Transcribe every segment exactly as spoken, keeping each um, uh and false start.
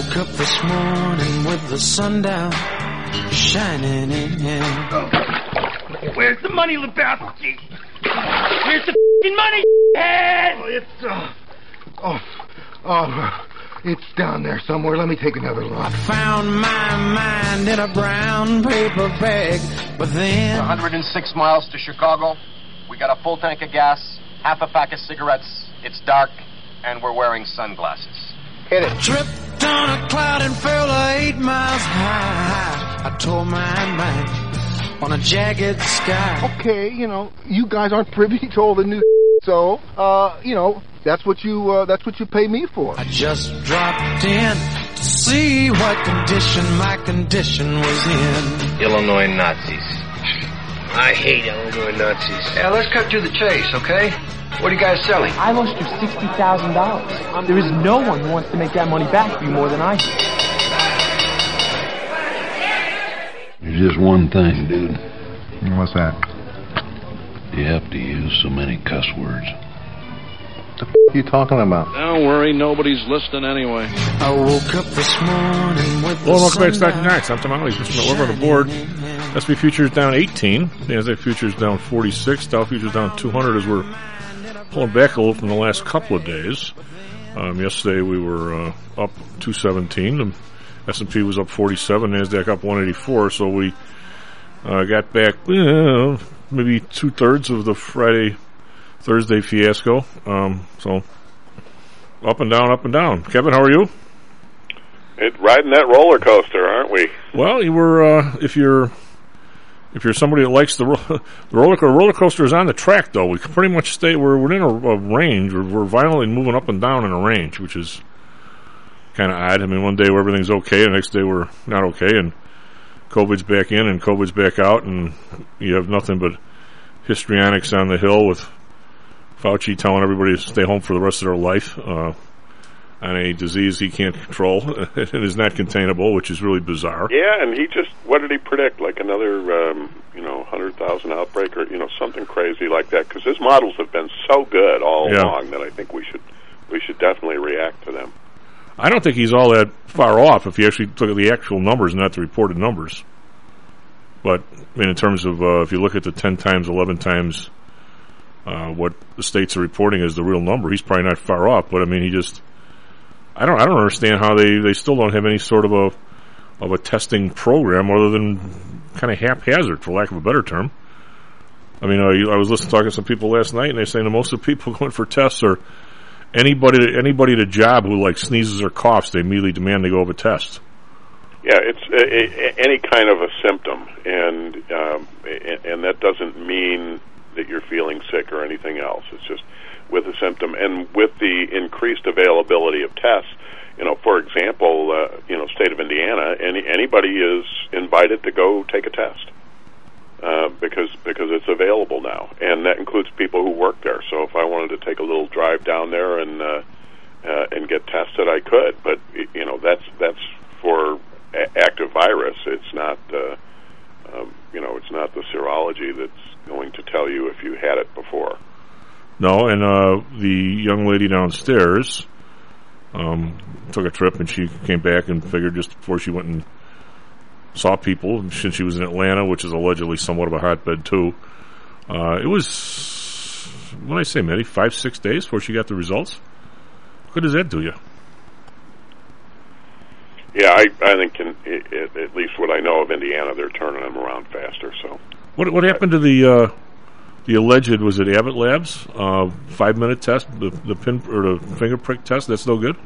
woke up this morning with the sun down, shining in. Where's the money, Lebowski? Where's the f***ing money, head? Oh, it's, uh... Oh, oh, it's down there somewhere. Let me take another look. I found my mind in a brown paper bag, but then... one hundred six miles to Chicago. We got a full tank of gas, half a pack of cigarettes. It's dark, and we're wearing sunglasses. Hit it. Tripped on a cloud and fell eight miles high. I tore my mind on a jagged sky. Okay, you know, you guys aren't privy to all the new so, uh, you know, that's what you, uh, that's what you pay me for. I just dropped in to see what condition my condition was in. Illinois Nazis. I hate Illinois Nazis. Yeah, let's cut to the chase, okay? What are you guys selling? I lost you sixty thousand dollars. There is no one who wants to make that money back for you more than I do. There's just one thing, dude. What's that? You have to use so many cuss words. What the f*** are you talking about? Don't worry, nobody's listening anyway. I woke up this morning with Well, the welcome back to sun Stocking Nights. I'm Tom Alley. Just over on the board. S and P futures down eighteen. The NASDAQ futures down forty-six. Dow futures down two hundred as we're pulling back a little from the last couple of days. Um, yesterday we were uh, up two seventeen. The S and P was up forty-seven. NASDAQ up one eighty-four. So we uh, got back uh, maybe two-thirds of the Friday, Thursday fiasco. Um, so up and down, up and down. Kevin, how are you? It, riding that roller coaster, aren't we? Well, you were. Uh, if you're if you're somebody that likes the, ro- the roller coaster, roller coaster is on the track, though. We can pretty much stay. We're within a, a range. We're, we're violently moving up and down in a range, which is kind of odd. I mean, one day where everything's okay, the next day we're not okay, and COVID's back in and COVID's back out, and you have nothing but histrionics on the hill with Fauci telling everybody to stay home for the rest of their life. Uh, on a disease he can't control and is not containable, which is really bizarre. Yeah, and he just, what did he predict? Like another, um, you know, one hundred thousand outbreak or, you know, something crazy like that? Because his models have been so good all yeah. along that I think we should we should definitely react to them. I don't think he's all that far off if you actually look at the actual numbers, not the reported numbers. But, I mean, in terms of, uh, if you look at the ten times, eleven times uh, what the states are reporting as the real number, he's probably not far off. But, I mean, he just... I don't. I don't understand how they, they still don't have any sort of a of a testing program other than kind of haphazard, for lack of a better term. I mean, I, I was listening talking to some people last night, and they're saying that most of the people going for tests are anybody anybody at a job who like sneezes or coughs, they immediately demand they go have a test. Yeah, it's a, a, any kind of a symptom, and um, and that doesn't mean that you're feeling sick or anything else. It's just with a symptom, and with the increased availability of tests, you know, for example, uh, you know, state of Indiana, any anybody is invited to go take a test uh, because because it's available now, and that includes people who work there. So if I wanted to take a little drive down there and uh, uh, and get tested, I could. But you know, that's that's for a- active virus. It's not uh, um, you know, it's not the serology that's going to tell you if you had it before. No, and uh, the young lady downstairs um, took a trip, and she came back and figured just before she went and saw people, since she was in Atlanta, which is allegedly somewhat of a hotbed too. Uh, it was, what did I say, maybe five, six days before she got the results? What does that do you? Yeah, I, I think in, it, at least what I know of Indiana, they're turning them around faster. So, what what happened to the uh, the alleged, was it Abbott Labs uh, five minute test, the the pin or the finger prick test? That's no good.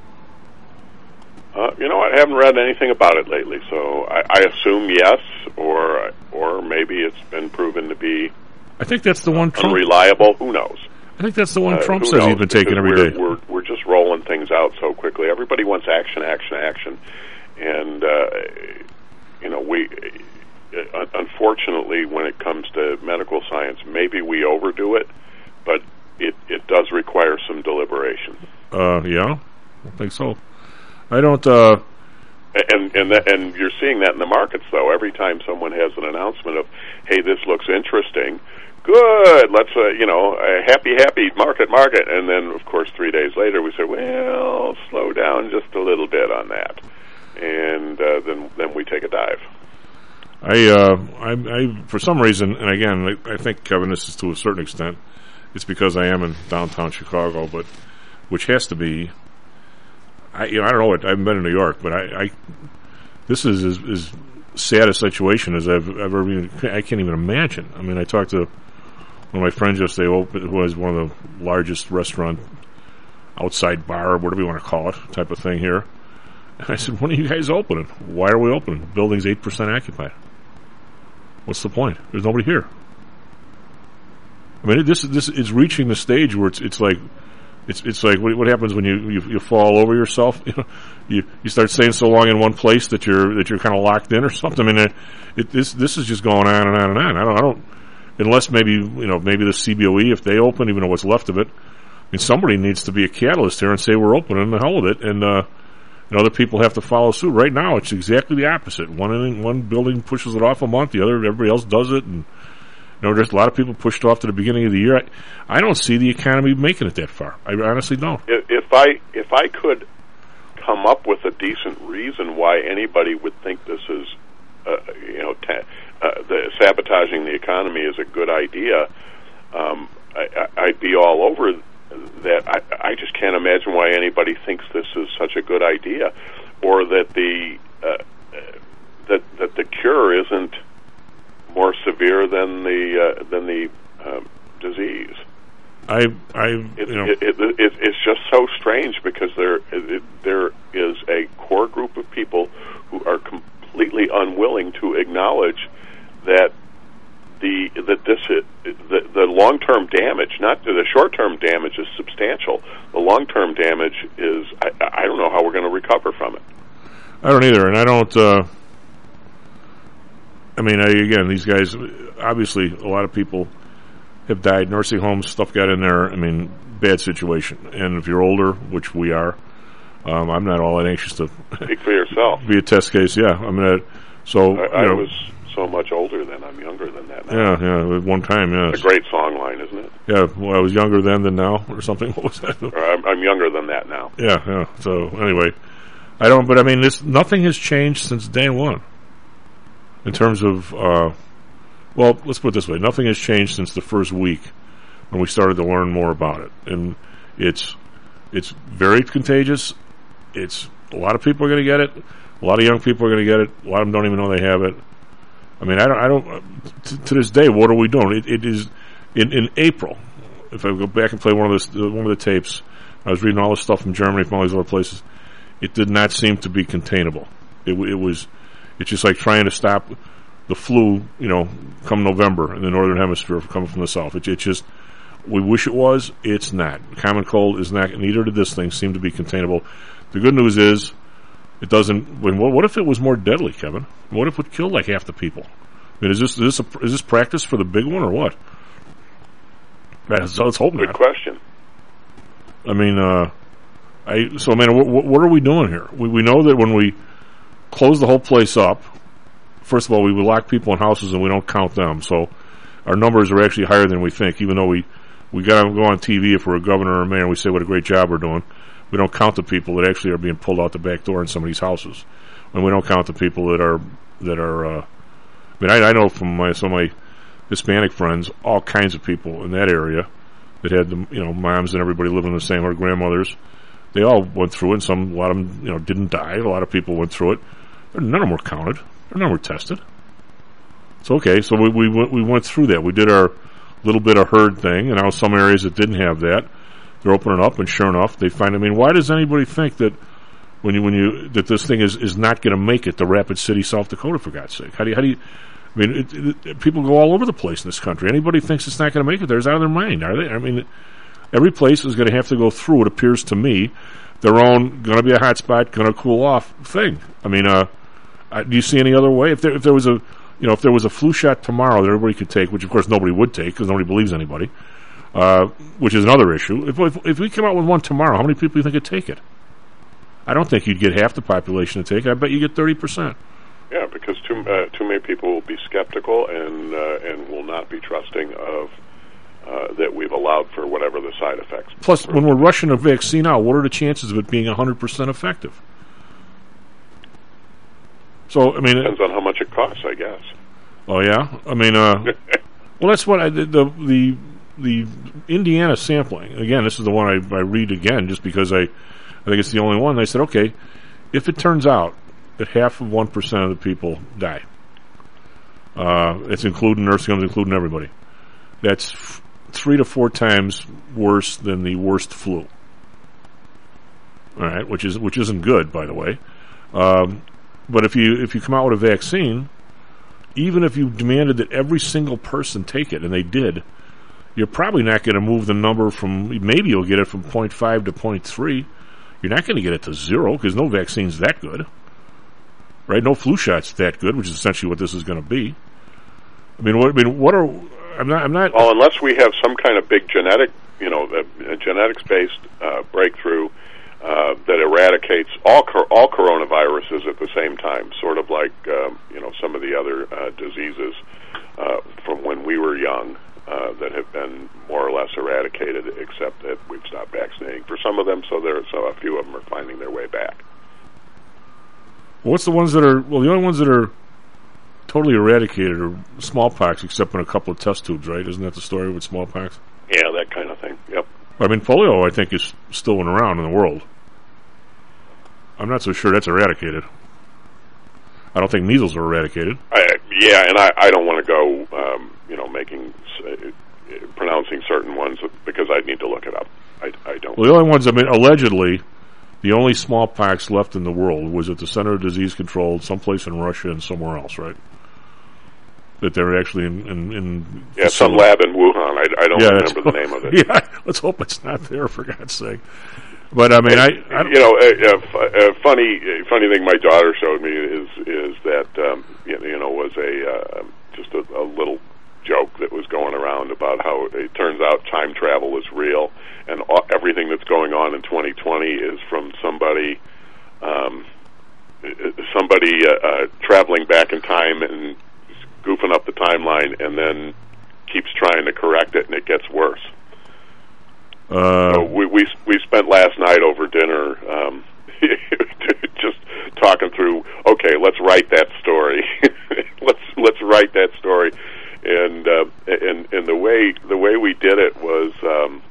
Uh, you know, I haven't read anything about it lately, so I, I assume yes, or or maybe it's been proven to be. I think that's the one. Trump, unreliable. Who knows? I think that's the one uh, Trump says he's been taking every we're, day. We're we're just rolling things out so quickly. Everybody wants action, action, action, and uh, you know we. Uh, unfortunately, when it comes to medical science, maybe we overdo it, but it it does require some deliberation. Uh, yeah, I think so. I don't. Uh, and and and that, and you're seeing that in the markets, though. Every time someone has an announcement of, "Hey, this looks interesting," good, let's uh, you know, uh, happy, happy, market, market, and then of course three days later we say, "Well, slow down just a little bit on that," and uh, then then we take a dive. I, uh, I, I, for some reason, and again, I, I think, Kevin, this is to a certain extent, it's because I am in downtown Chicago, but which has to be. I, you know, I don't know what I haven't been in New York, but I, I this is as, as sad a situation as I've ever even. I can't even imagine. I mean, I talked to one of my friends yesterday, who has one of the largest restaurant outside bar, whatever you want to call it, type of thing here. And I said, "When are you guys opening? Why are we opening? The building's eight percent occupied. What's the point? There's nobody here." I mean, this this is reaching the stage where it's it's like. It's it's like what, what happens when you, you you fall over yourself. You know, you you start staying so long in one place that you're that you're kind of locked in or something. I mean, it, it, this this is just going on and on and on. I don't I don't unless maybe you know maybe the C B O E, if they open, even though what's left of it. I mean, somebody needs to be a catalyst here and say we're open and the hell with it, and uh, and other people have to follow suit. Right now, it's exactly the opposite. One one building pushes it off a month, the other everybody else does it, and. You know, there's a lot of people pushed off to the beginning of the year. I, I don't see the economy making it that far. I honestly don't. If, if I if I could come up with a decent reason why anybody would think this is, uh, you know, ta- uh, the sabotaging the economy is a good idea, um, I, I'd be all over that. I, I just can't imagine why anybody thinks this is such a good idea, or that the uh, that that the cure isn't more severe than the uh, than the uh, disease. I, I, it, you know, it, it, it, it's just so strange because there it, there is a core group of people who are completely unwilling to acknowledge that the that this the, the long term damage, not the short term damage, is substantial. The long term damage is I, I don't know how we're going to recover from it. I don't either, and I don't. Uh, I mean, I, again, these guys, obviously, a lot of people have died. Nursing homes, stuff got in there. I mean, bad situation. And if you're older, which we are, um, I'm not all that anxious to speak for yourself. Be a test case. Yeah, I mean, uh, so I, I you know, was so much older than I'm younger than that now. Yeah, yeah. At one time, yeah. It's a great song line, isn't it? Yeah. Well, I was younger then than now, or something. What was that? Or I'm, I'm younger than that now. Yeah, yeah. So anyway, I don't. But I mean, this nothing has changed since day one. In terms of, uh, well, let's put it this way: nothing has changed since the first week when we started to learn more about it, and it's it's very contagious. It's a lot of people are going to get it. A lot of young people are going to get it. A lot of them don't even know they have it. I mean, I don't. I don't. To, to this day, what are we doing? It, it is in, in April. If I go back and play one of the one of the tapes, I was reading all this stuff from Germany, from all these other places. It did not seem to be containable. It, it was. It's just like trying to stop the flu, you know, come November in the northern hemisphere coming from the south. It, it just, we wish it was. It's not. Common cold is not. Neither did this thing seem to be containable. The good news is, it doesn't. When, what if it was more deadly, Kevin? What if it would kill like half the people? I mean, is this is this a, is this practice for the big one or what? Let's, let's hope not. Good question. I mean, uh, I so I mean, what, what are we doing here? We we know that when we close the whole place up, first of all, we would lock people in houses and we don't count them. So our numbers are actually higher than we think, even though we, we got to go on T V if we're a governor or a mayor and we say what a great job we're doing. We don't count the people that actually are being pulled out the back door in some of these houses. And we don't count the people that are, that are, uh, I mean, I, I know from my, some of my Hispanic friends, all kinds of people in that area that had, the, you know, moms and everybody living in the same, or grandmothers. They all went through it, and some, a lot of them, you know, didn't die. A lot of people went through it. None of them were counted. None of them were tested. It's okay. So we we went, we went through that. We did our little bit of herd thing, and now some areas that didn't have that, they're opening up, and sure enough, they find. I mean, why does anybody think that when you when you that this thing is, is not going to make it to Rapid City, South Dakota? For God's sake, how do you how do you? I mean, it, it, people go all over the place in this country. Anybody thinks it's not going to make it, they're out of their mind, are they? I mean, every place is going to have to go through, it appears to me, their own going to be a hot spot, going to cool off thing. I mean, uh, uh, do you see any other way? If there if there was a you know if there was a flu shot tomorrow that everybody could take, which of course nobody would take because nobody believes anybody, uh, which is another issue. If, if if we come out with one tomorrow, how many people do you think would take it? I don't think you'd get half the population to take it. I bet you get thirty percent. Yeah, because too uh, too many people will be skeptical and uh, and will not be trusting of uh, that we've allowed for whatever the side effects. Plus, when we're rushing a vaccine out, what are the chances of it being one hundred percent effective? So, I mean... Depends on how much it costs, I guess. Oh, yeah? I mean, uh... well, that's what I... The, the, the Indiana sampling, again, this is the one I, I read again just because I, I think it's the only one. They said, okay, if it turns out that half of one percent of the people die, uh, it's including nursing homes, including everybody, that's f- three to four times worse than the worst flu. All right, which is which isn't good, by the way. Um, but if you if you come out with a vaccine, even if you demanded that every single person take it, and they did, you're probably not going to move the number from, maybe you'll get it from zero point five to zero point three. You're not going to get it to zero because no vaccine's that good. Right? No flu shot's that good, which is essentially what this is going to be. I mean, what, I mean, what are, I'm not, I'm not. Well, unless we have some kind of big genetic, you know, a, a genetics-based uh, breakthrough uh, that eradicates all cor- all coronaviruses at the same time, sort of like, um, you know, some of the other uh, diseases uh, from when we were young. Uh, that have been more or less eradicated, except that we've stopped vaccinating for some of them, so there, so a few of them are finding their way back. Well, what's the ones that are? Well, the only ones that are totally eradicated are smallpox, except in a couple of test tubes, right? Isn't that the story with smallpox? Yeah, that kind of thing. Yep. I mean, polio, I think, is still around in the world. I'm not so sure that's eradicated. I don't think measles are eradicated. I, yeah, and I, I don't want to go, um, you know, making uh, pronouncing certain ones because I'd need to look it up. I, I don't. Well, the only ones, I mean, allegedly, the only smallpox left in the world was at the Center of Disease Control, someplace in Russia and somewhere else, right? That they're actually in, in, in yeah, some lab in Wuhan. I, I don't yeah, remember the name of it. Yeah, let's hope it's not there, for God's sake. But I mean, I, I you know, a, a, a funny, a funny thing my daughter showed me is is that um, you know was a uh, just a, a little joke that was going around about how it turns out time travel is real, and all, everything that's going on in twenty twenty is from somebody, um, somebody uh, uh, traveling back in time and goofing up the timeline, and then keeps trying to correct it, and it gets worse. Uh, so we, we we spent last night over dinner um, just talking through. Okay, let's write that story. let's let's write that story, and uh, and and the way the way we did it was um,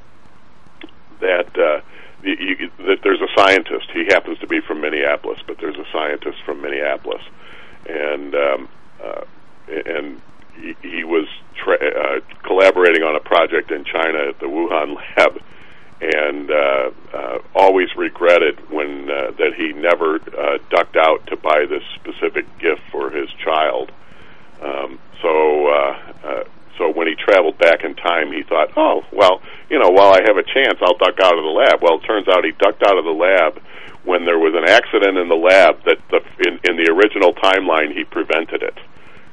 that uh, you, you, that there's a scientist. He happens to be from Minneapolis, but there's a scientist from Minneapolis, and um, uh, and he, he was tra- uh, collaborating on a project in China at the Wuhan lab. And uh, uh, always regretted when uh, that he never uh, ducked out to buy this specific gift for his child. Um, so, uh, uh, so when he traveled back in time, he thought, "Oh, well, you know, while I have a chance, I'll duck out of the lab." Well, it turns out he ducked out of the lab when there was an accident in the lab that the, in, in the original timeline he prevented it.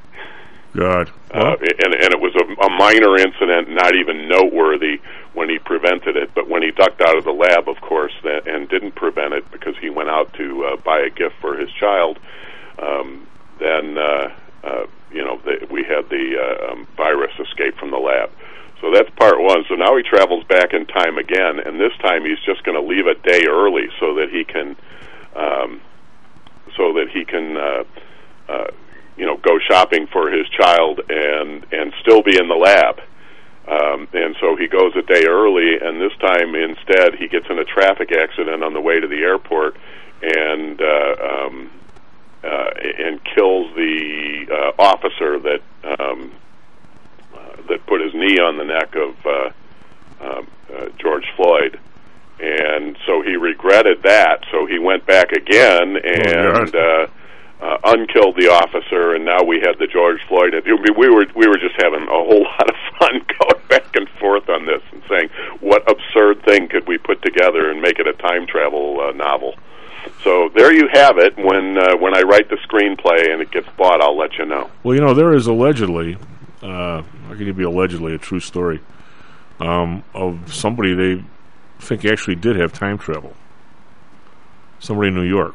God. Uh, and, and it was a, a minor incident, not even noteworthy when he prevented it. But when he ducked out of the lab, of course, that, and didn't prevent it because he went out to uh, buy a gift for his child, um, then, uh, uh, you know, the, we had the uh, um, virus escape from the lab. So that's part one. So now he travels back in time again, and this time he's just going to leave a day early so that he can, um, so that he can, uh, uh, you know, go shopping for his child and and still be in the lab. Um, and so he goes a day early, and this time instead he gets in a traffic accident on the way to the airport, and uh, um, uh, and kills the uh, officer that um, uh, that put his knee on the neck of uh, um, uh, George Floyd. And so he regretted that. So he went back again and. Oh, Uh, unkilled the officer, and now we had the George Floyd. I mean, we were we were just having a whole lot of fun going back and forth on this and saying what absurd thing could we put together and make it a time travel uh, novel. So there you have it. When uh, when I write the screenplay and it gets bought, I'll let you know. Well, you know, there is allegedly, uh, how can it be allegedly a true story um, of somebody they think actually did have time travel. somebody in New York.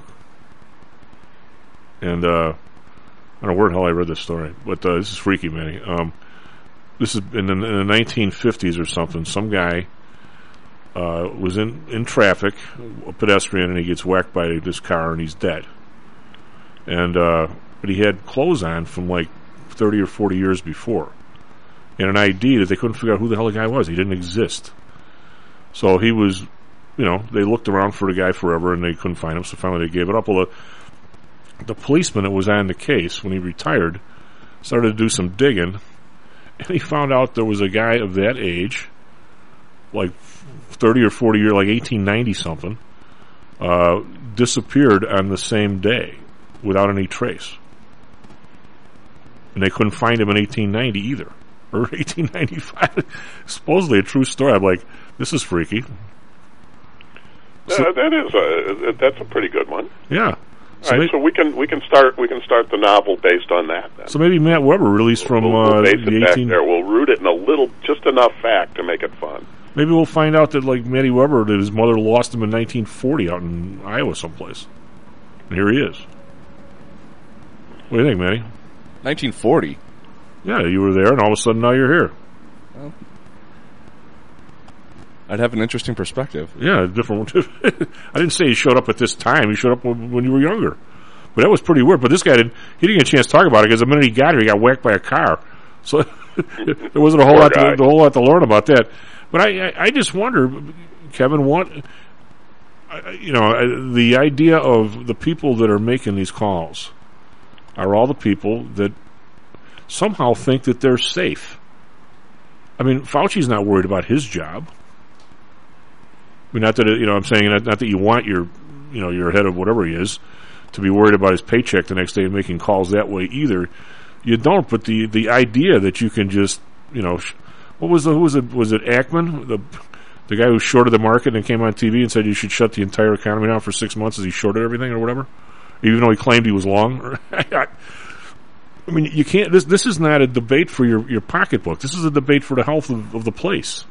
And uh, I don't know where the hell I read this story, but uh, this is freaky, Manny. Um, this is in the, in the nineteen fifties or something. Some guy uh, was in, in traffic, a pedestrian, and he gets whacked by this car, and he's dead. And uh, but he had clothes on from like thirty or forty years before, and an I D that they couldn't figure out who the hell the guy was. He didn't exist. So he was, you know, they looked around for the guy forever, and they couldn't find him. So finally, they gave it up. Well, the, the policeman that was on the case when he retired started to do some digging, and he found out there was a guy of that age, like thirty or forty years, like eighteen ninety something, uh, disappeared on the same day without any trace. And they couldn't find him in eighteen ninety either. Or eighteen ninety-five. Supposedly a true story. I'm like, this is freaky. So, uh, that is a, that's a pretty good one. Yeah. So, All right, maybe, so we can we can start we can start the novel based on that. Then. So maybe Matt Weber released from we'll, we'll uh, base the it eighteen. Back there. We'll root it in a little, just enough fact to make it fun. Maybe we'll find out that like Matty Weber, that his mother lost him in nineteen forty out in Iowa someplace, and here he is. What do you think, Matty? nineteen forty. Yeah, you were there, and all of a sudden now you're here. Well, I'd have an interesting perspective. Yeah, different. I didn't say he showed up at this time. He showed up when you were younger. But that was pretty weird. But this guy didn't. He didn't get a chance to talk about it because the minute he got here, he got whacked by a car. So there wasn't a whole lot, to, a whole lot to learn about that. But I, I, I just wonder, Kevin, what you know, the idea of the people that are making these calls are all the people that somehow think that they're safe. I mean, Fauci's not worried about his job. I mean, not that it, you know, I'm saying not, not that you want your, you know, your head of whatever he is to be worried about his paycheck the next day and making calls that way either. You don't. But the, the idea that you can just, you know, sh- what was the who was it was it Ackman, the the guy who shorted the market and came on T V and said you should shut the entire economy down for six months as he shorted everything or whatever, even though he claimed he was long. I mean, you can't. This this is not a debate for your, your pocketbook. This is a debate for the health of, of the place.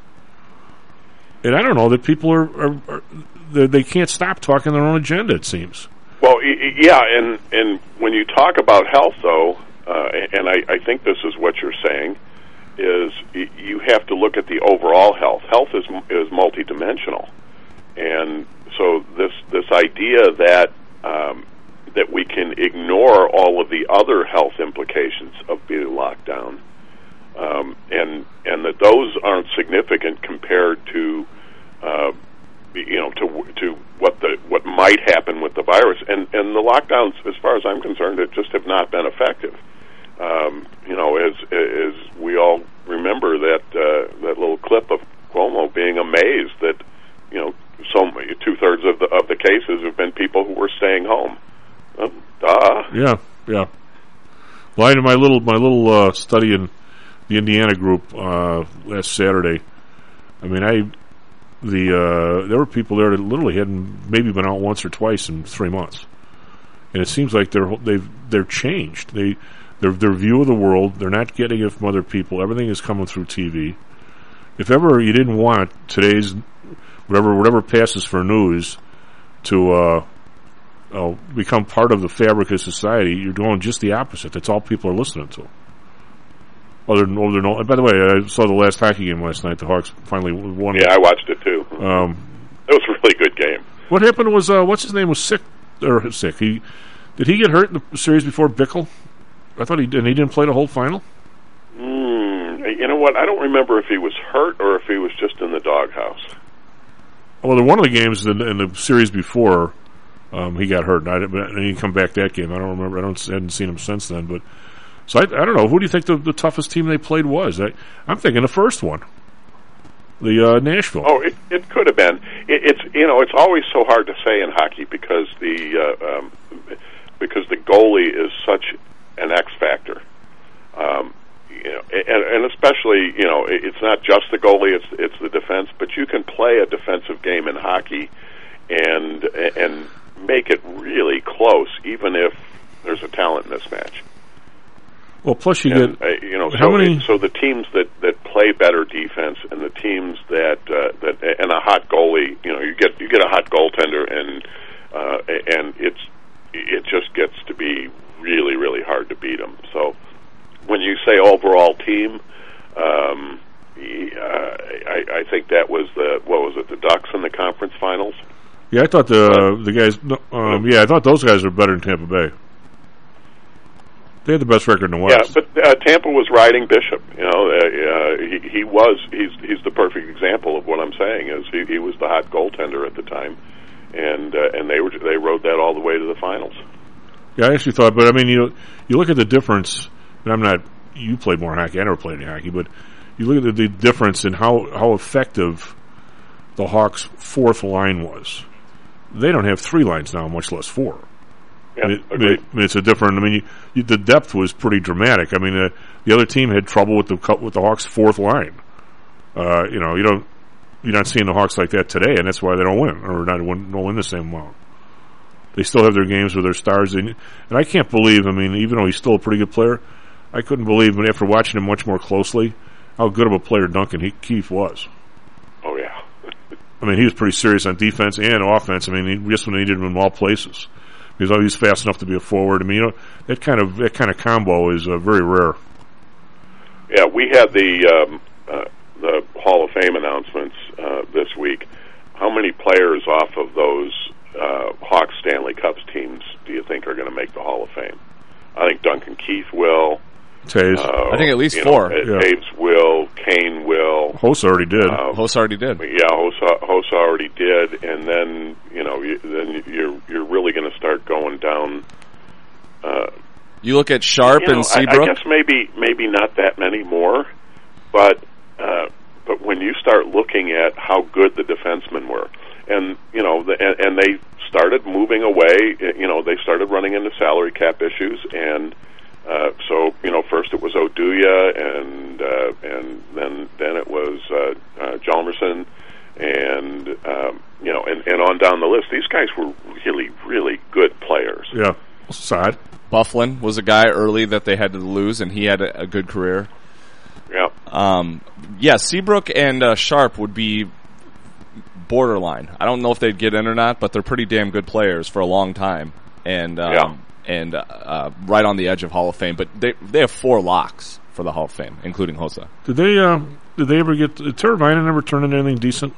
And I don't know that people are, are, are they, they can't stop talking their own agenda. It seems. Well, yeah, and and when you talk about health, though, uh, and I, I think this is what you're saying, is you have to look at the overall health. Health is is multidimensional, and so this this idea that um, that we can ignore all of the other health implications of being locked down, um, and and that those aren't significant compared to, uh, you know, to to what the what might happen with the virus, and and the lockdowns, as far as I'm concerned, it just have not been effective. Um, you know, as as we all remember that uh, that little clip of Cuomo being amazed that, you know, so two thirds of the of the cases have been people who were staying home. Uh, duh. Yeah, yeah. Well, I did my little my little uh, study in the Indiana group uh, last Saturday. I mean, I the uh, there were people there that literally hadn't maybe been out once or twice in three months, and it seems like they're they've they're changed. They their their view of the world. They're not getting it from other people. Everything is coming through T V. If ever you didn't want today's whatever whatever passes for news to uh, uh, become part of the fabric of society, you're doing just the opposite. That's all people are listening to. Other than, other than, by the way, I saw the last hockey game last night. The Hawks finally won. Yeah, I watched it too. Um, it was a really good game. What happened was, uh, what's his name was sick or sick. He did he get hurt in the series before Bickle? I thought he did. And he didn't play the whole final. Mm, you know what? I don't remember if he was hurt or if he was just in the doghouse. Well, in one of the games in, in the series before, um, he got hurt, and, I didn't, and he didn't come back that game. I don't remember. I don't I hadn't seen him since then, but. So I, I don't know. Who do you think the, the toughest team they played was? I, I'm thinking the first one, the uh, Nashville. Oh, it, it could have been. It, it's you know it's always so hard to say in hockey because the uh, um, because the goalie is such an X factor. Um, you know, and, and especially you know it's not just the goalie; it's it's the defense. But you can play a defensive game in hockey and and make it really close, even if there's a talent mismatch. Well, plus you and, get uh, you know how so, many? So the teams that, that play better defense and the teams that uh, that and a hot goalie, you know, you get you get a hot goaltender and uh, team. Um, he, uh, I, I think that was the what was it? The Ducks in the conference finals. Yeah, I thought the uh, the guys. Um, yeah, I thought those guys were better than Tampa Bay. They had the best record in the West. Yeah, but uh, Tampa was riding Bishop. You know, uh, uh, he he was he's he's the perfect example of what I'm saying. Is he, he was the hot goaltender at the time, and uh, and they were they rode that all the way to the finals. Yeah, I actually thought, but I mean, you you look at the difference. And I'm not. You played more hockey. I never played any hockey, but you look at the, the difference in how how effective the Hawks' fourth line was. They don't have three lines now, much less four. Yeah, I mean, agreed. I mean, it's a different. I mean, you, you, the depth was pretty dramatic. I mean, uh, the other team had trouble with the with the Hawks' fourth line. Uh, you know, you don't you're not seeing the Hawks like that today, and that's why they don't win or not win, don't win the same amount. They still have their games with their stars, and, and I can't believe. I mean, even though he's still a pretty good player, I couldn't believe, but after watching him much more closely, how good of a player Duncan he, Keith was. Oh yeah. I mean, he was pretty serious on defense and offense. I mean, he just when they needed him in all places. Because he's fast enough to be a forward. I mean, you know, that kind of that kind of combo is uh, very rare. Yeah, we had the um, uh, the Hall of Fame announcements uh, this week. How many players off of those uh, Hawks Stanley Cups teams do you think are going to make the Hall of Fame? I think Duncan Keith will. Taves. Uh, I think at least four. Know, yeah. Taves will. Kane will. Hossa already did. Uh, Hossa already did. Yeah, Hossa, Hossa already did. And then you know, you, then you're you're really going to start going down. Uh, you look at Sharp you know, and Seabrook. I, I guess maybe maybe not that many more, but uh, but when you start looking at how good the defensemen were, and you know, the, and, and they started moving away. You know, they started running into salary cap issues and. Uh, so you know, first it was Oduya, and uh, and then then it was uh, uh, Hjalmarsson, and um, you know, and, and on down the list. These guys were really, really good players. Yeah, sad. Bufflin was a guy early that they had to lose, and he had a, a good career. Yeah. Um. Yeah, Seabrook and uh, Sharp would be borderline. I don't know if they'd get in or not, but they're pretty damn good players for a long time, and. Um, yeah. And uh, right on the edge of Hall of Fame, but they they have four locks for the Hall of Fame, including Hossa. Did they? Uh, did they ever get? Did Teravainen ever turn into anything decent?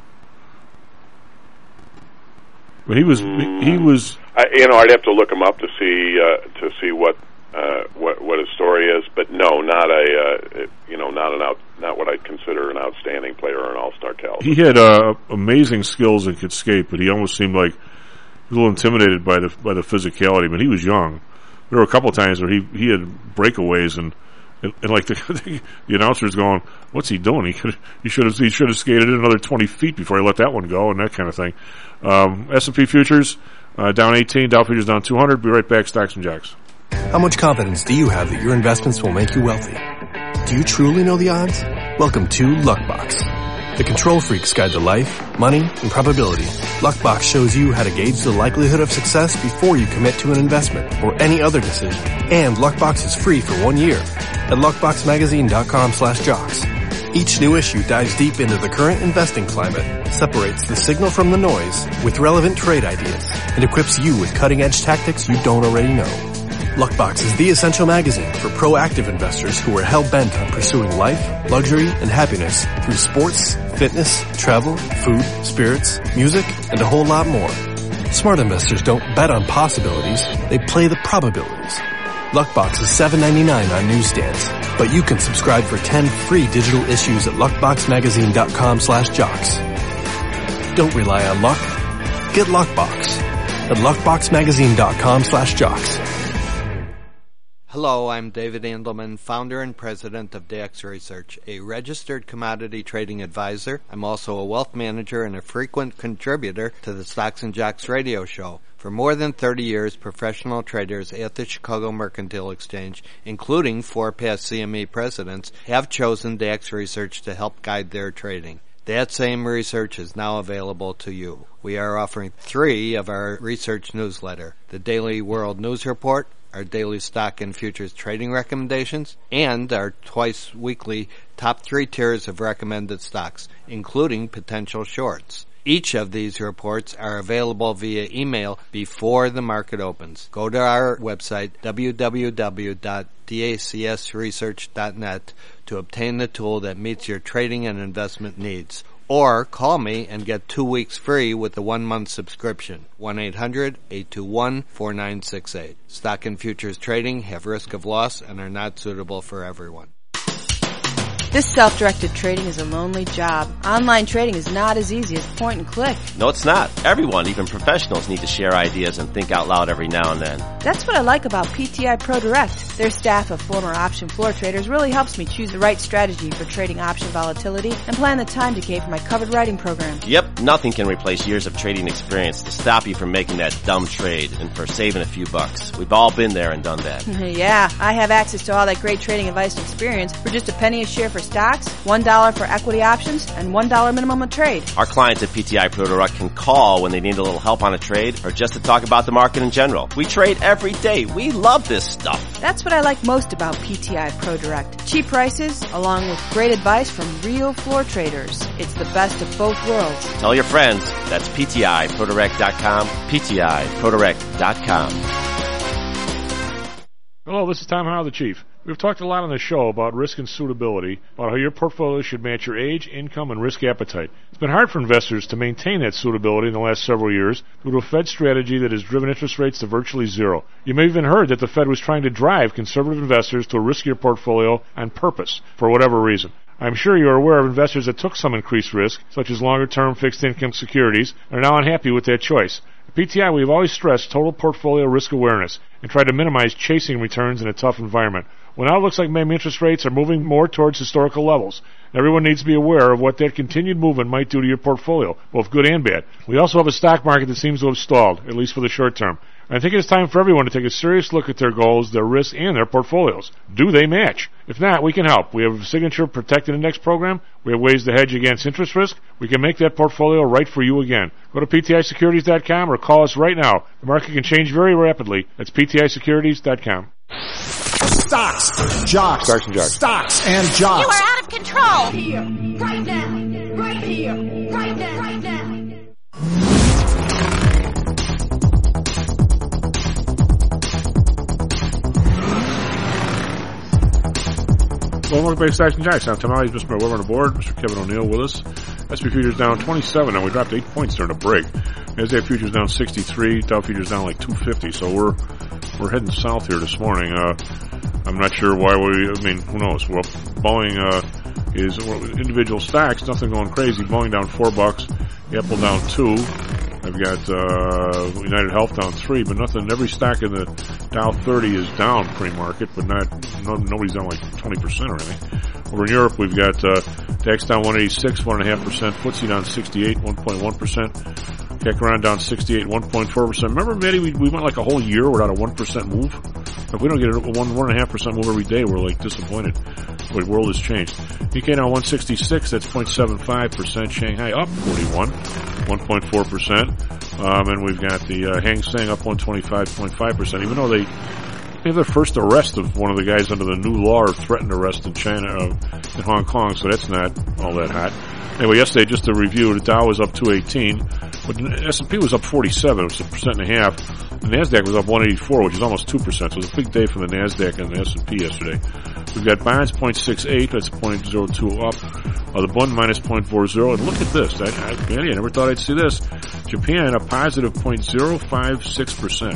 But he was. Mm. He was. I, you know, I'd have to look him up to see uh, to see what uh, what what his story is. But no, not a uh, you know, not an out, not what I'd consider an outstanding player or an all-star caliber. He had uh, amazing skills and could skate, but he almost seemed like. A little intimidated by the by the physicality, but he was young. There were a couple of times where he, he had breakaways and, and, and like the, the the announcer's going, "What's he doing? He could he should have he should have skated in another twenty feet before he let that one go," and that kind of thing. Um, S and P futures uh, down eighteen, Dow futures down two hundred. Be right back, Stocks and Jocks. How much confidence do you have that your investments will make you wealthy? Do you truly know the odds? Welcome to Luckbox, the control freak's guide to life, money, and probability. Luckbox shows you how to gauge the likelihood of success before you commit to an investment or any other decision. And Luckbox is free for one year at luckboxmagazine.com slash jocks. Each new issue dives deep into the current investing climate, separates the signal from the noise with relevant trade ideas, and equips you with cutting-edge tactics you don't already know. Luckbox is the essential magazine for proactive investors who are hell-bent on pursuing life, luxury, and happiness through sports, fitness, travel, food, spirits, music, and a whole lot more. Smart investors don't bet on possibilities, they play the probabilities. Luckbox is seven ninety-nine on newsstands, but you can subscribe for ten free digital issues at luckboxmagazine.com slash jocks. Don't rely on luck. Get Luckbox at luckboxmagazine.com slash jocks. Hello, I'm David Andelman, founder and president of D X Research, a registered commodity trading advisor. I'm also a wealth manager and a frequent contributor to the Stocks and Jocks radio show. For more than thirty years, professional traders at the Chicago Mercantile Exchange, including four past C M E presidents, have chosen D X Research to help guide their trading. That same research is now available to you. We are offering three of our research newsletter, the Daily World News Report, our daily stock and futures trading recommendations, and our twice weekly top three tiers of recommended stocks, including potential shorts. Each of these reports are available via email before the market opens. Go to our website, w w w dot d a c s research dot net, to obtain the tool that meets your trading and investment needs. Or call me and get two weeks free with a one-month subscription. one eight hundred eight two one four nine six eight. Stock and futures trading have risk of loss and are not suitable for everyone. This self-directed trading is a lonely job. Online trading is not as easy as point and click. No, it's not. Everyone, even professionals, need to share ideas and think out loud every now and then. That's what I like about P T I Pro Direct. Their staff of former option floor traders really helps me choose the right strategy for trading option volatility and plan the time decay for my covered writing program. Yep, nothing can replace years of trading experience to stop you from making that dumb trade and for saving a few bucks. We've all been there and done that. Yeah, I have access to all that great trading advice and experience for just a penny a share for stocks, one dollar for equity options, and one dollar minimum a trade. Our clients at P T I Pro Direct can call when they need a little help on a trade or just to talk about the market in general. We trade every day. We love this stuff. That's what I like most about P T I Pro Direct. Cheap prices, along with great advice from real floor traders. It's the best of both worlds. Tell your friends. That's P T I Pro Direct dot com, P T I Pro Direct dot com. Hello, this is Tom Howell, the Chief. We've talked a lot on the show about risk and suitability, about how your portfolio should match your age, income, and risk appetite. It's been hard for investors to maintain that suitability in the last several years due to a Fed strategy that has driven interest rates to virtually zero. You may have even heard that the Fed was trying to drive conservative investors to a riskier portfolio on purpose, for whatever reason. I'm sure you're aware of investors that took some increased risk, such as longer-term fixed-income securities, and are now unhappy with that choice. At P T I, we've always stressed total portfolio risk awareness and tried to minimize chasing returns in a tough environment. Well, now it looks like maybe interest rates are moving more towards historical levels. Everyone needs to be aware of what that continued movement might do to your portfolio, both good and bad. We also have a stock market that seems to have stalled, at least for the short term. I think it's time for everyone to take a serious look at their goals, their risks, and their portfolios. Do they match? If not, we can help. We have a Signature Protected Index program. We have ways to hedge against interest risk. We can make that portfolio right for you again. Go to P T I securities dot com or call us right now. The market can change very rapidly. That's P T I securities dot com. Stocks, jocks, Stocks and jocks. Stocks and jocks. You are out of control. Here, right now, right here, right now, right now. Well, welcome back to Stocks and Jocks. I'm Tom Howell, Mister Weber on the board, Mister Kevin O'Neill with us. S and P futures down twenty-seven, and we dropped eight points during the break. NASDAQ futures down sixty-three, Dow futures down like two fifty, so we're we're heading south here this morning. Uh, I'm not sure why we, I mean, who knows? Well, Boeing uh, is, well, individual stocks, nothing going crazy. Boeing down four bucks, Apple down two. I've got uh, United Health down three, but nothing. Every stock in the Dow thirty is down pre-market, but not no, nobody's down like twenty percent or anything. Over in Europe, we've got uh, DAX down one eighty-six, one point five percent. F T S E down sixty-eight, one point one percent. C A C around down sixty-eight, one point four percent. Remember, Maddie, we, we went like a whole year without a one percent move? If we don't get a one, one point five percent move every day, we're like disappointed. The world has changed. Nikkei now one sixty-six, that's zero point seven five percent. Shanghai up forty-one, one point four percent. Um, and we've got the uh, Hang Seng up one twenty-five point five percent, even though they They have their first arrest of one of the guys under the new law, or threatened arrest in China, uh, in Hong Kong, so that's not all that hot. Anyway, yesterday, just to review, the Dow was up two eighteen, but the S and P was up forty-seven, which is a percent and a half. The NASDAQ was up one eighty-four, which is almost two percent, so it was a big day for the NASDAQ and the S and P yesterday. We've got bonds zero point six eight, that's zero point zero two up. Uh, the Bund minus zero point four zero, and look at this. I, I, I never thought I'd see this. Japan, a positive zero point zero five six percent.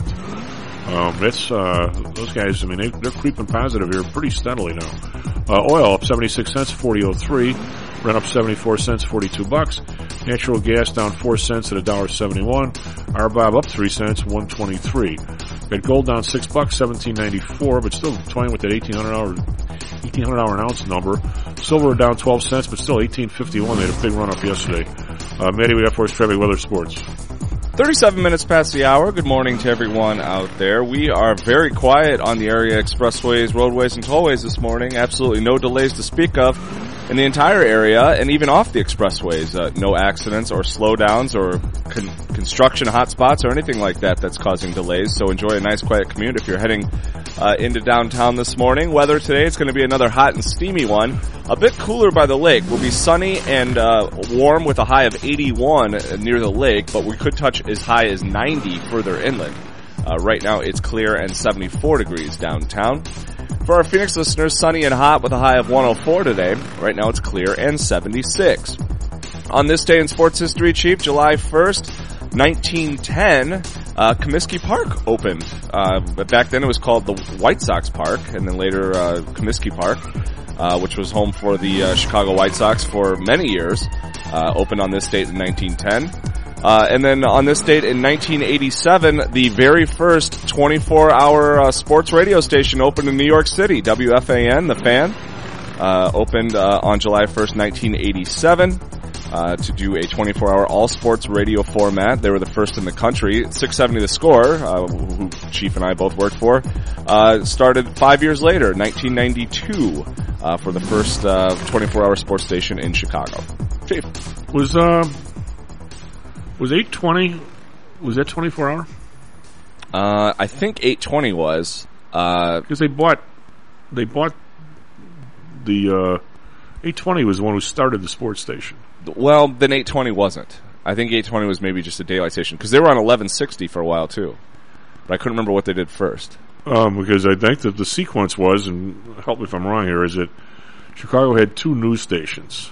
Um, that's, uh, those guys, I mean, they, they're creeping positive here pretty steadily now. Uh, oil up seventy-six cents, forty oh three. Brent up seventy-four cents, forty-two bucks. Natural gas down four cents at one dollar seventy-one. R B O B up three cents, one twenty-three. Got gold down six bucks, seventeen ninety-four, but still toying with that eighteen hundred hour, eighteen hundred hour an ounce number. Silver down twelve cents, but still eighteen fifty-one. They had a big run up yesterday. Uh, Matty, we got for us traffic, weather, sports. thirty-seven minutes past the hour. Good morning to everyone out there. We are very quiet on the area expressways, roadways, and tollways this morning. Absolutely no delays to speak of. in the entire area and even off the expressways. Uh, no accidents or slowdowns or con- construction hotspots or anything like that that's causing delays. So enjoy a nice quiet commute if you're heading uh, into downtown this morning. Weather today, it's going to be another hot and steamy one. A bit cooler by the lake. Will be sunny and uh, warm with a high of eighty-one near the lake, but we could touch as high as ninety further inland. Uh, right now it's clear and seventy-four degrees downtown. For our Phoenix listeners, sunny and hot with a high of one oh four today. Right now it's clear and seventy-six. On this day in sports history, Chief, July first, nineteen ten, uh, Comiskey Park opened. Uh, but back then it was called the White Sox Park, and then later uh, Comiskey Park, uh, which was home for the uh, Chicago White Sox for many years, uh, opened on this date in nineteen ten. Uh, and then on this date in nineteen eighty-seven, the very first twenty-four hour uh, sports radio station opened in New York City. W F A N, The Fan, uh, opened uh, on July first, nineteen eighty-seven, uh, to do a twenty-four hour all sports radio format. They were the first in the country. six seventy The Score, uh, who Chief and I both worked for, uh, started five years later, nineteen ninety-two, uh, for the first uh, twenty-four hour sports station in Chicago. Chief. Was, uh... Was eight twenty, was that twenty-four hour? Uh, I think eight twenty was. Uh, because they bought, they bought the, uh, eight twenty was the one who started the sports station. Well, then eight twenty wasn't. I think eight twenty was maybe just a daylight station. Because they were on eleven sixty for a while, too. But I couldn't remember what they did first. Um, because I think that the sequence was, and help me if I'm wrong here, is that Chicago had two news stations.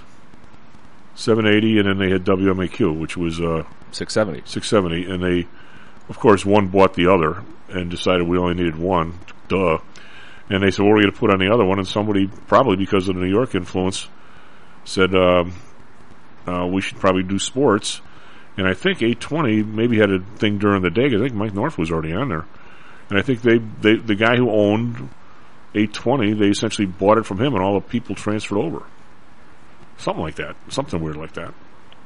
seven eighty, and then they had W M A Q, which was uh, six seventy. six seventy, and they, of course, one bought the other and decided we only needed one. Duh. And they said, what are we going to put on the other one? And somebody, probably because of the New York influence, said um, uh, we should probably do sports. And I think eight twenty maybe had a thing during the day, because I think Mike North was already on there. And I think they, they the guy who owned eight twenty, they essentially bought it from him, and all the people transferred over. Something like that. Something weird like that.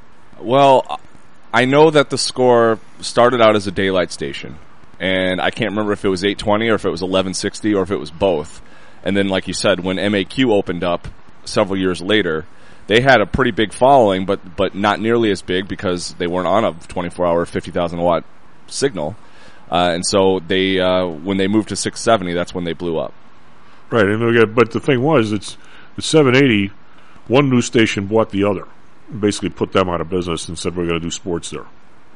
Well, I know that the Score started out as a daylight station, and I can't remember if it was eight twenty or if it was eleven sixty or if it was both. And then, like you said, when M A Q opened up several years later, they had a pretty big following, but but not nearly as big because they weren't on a twenty-four hour, fifty thousand watt signal. Uh, and so they, uh, when they moved to six seventy, that's when they blew up. Right, and we got, but the thing was, it's the seven eighty. One news station bought the other, basically put them out of business and said we're going to do sports there.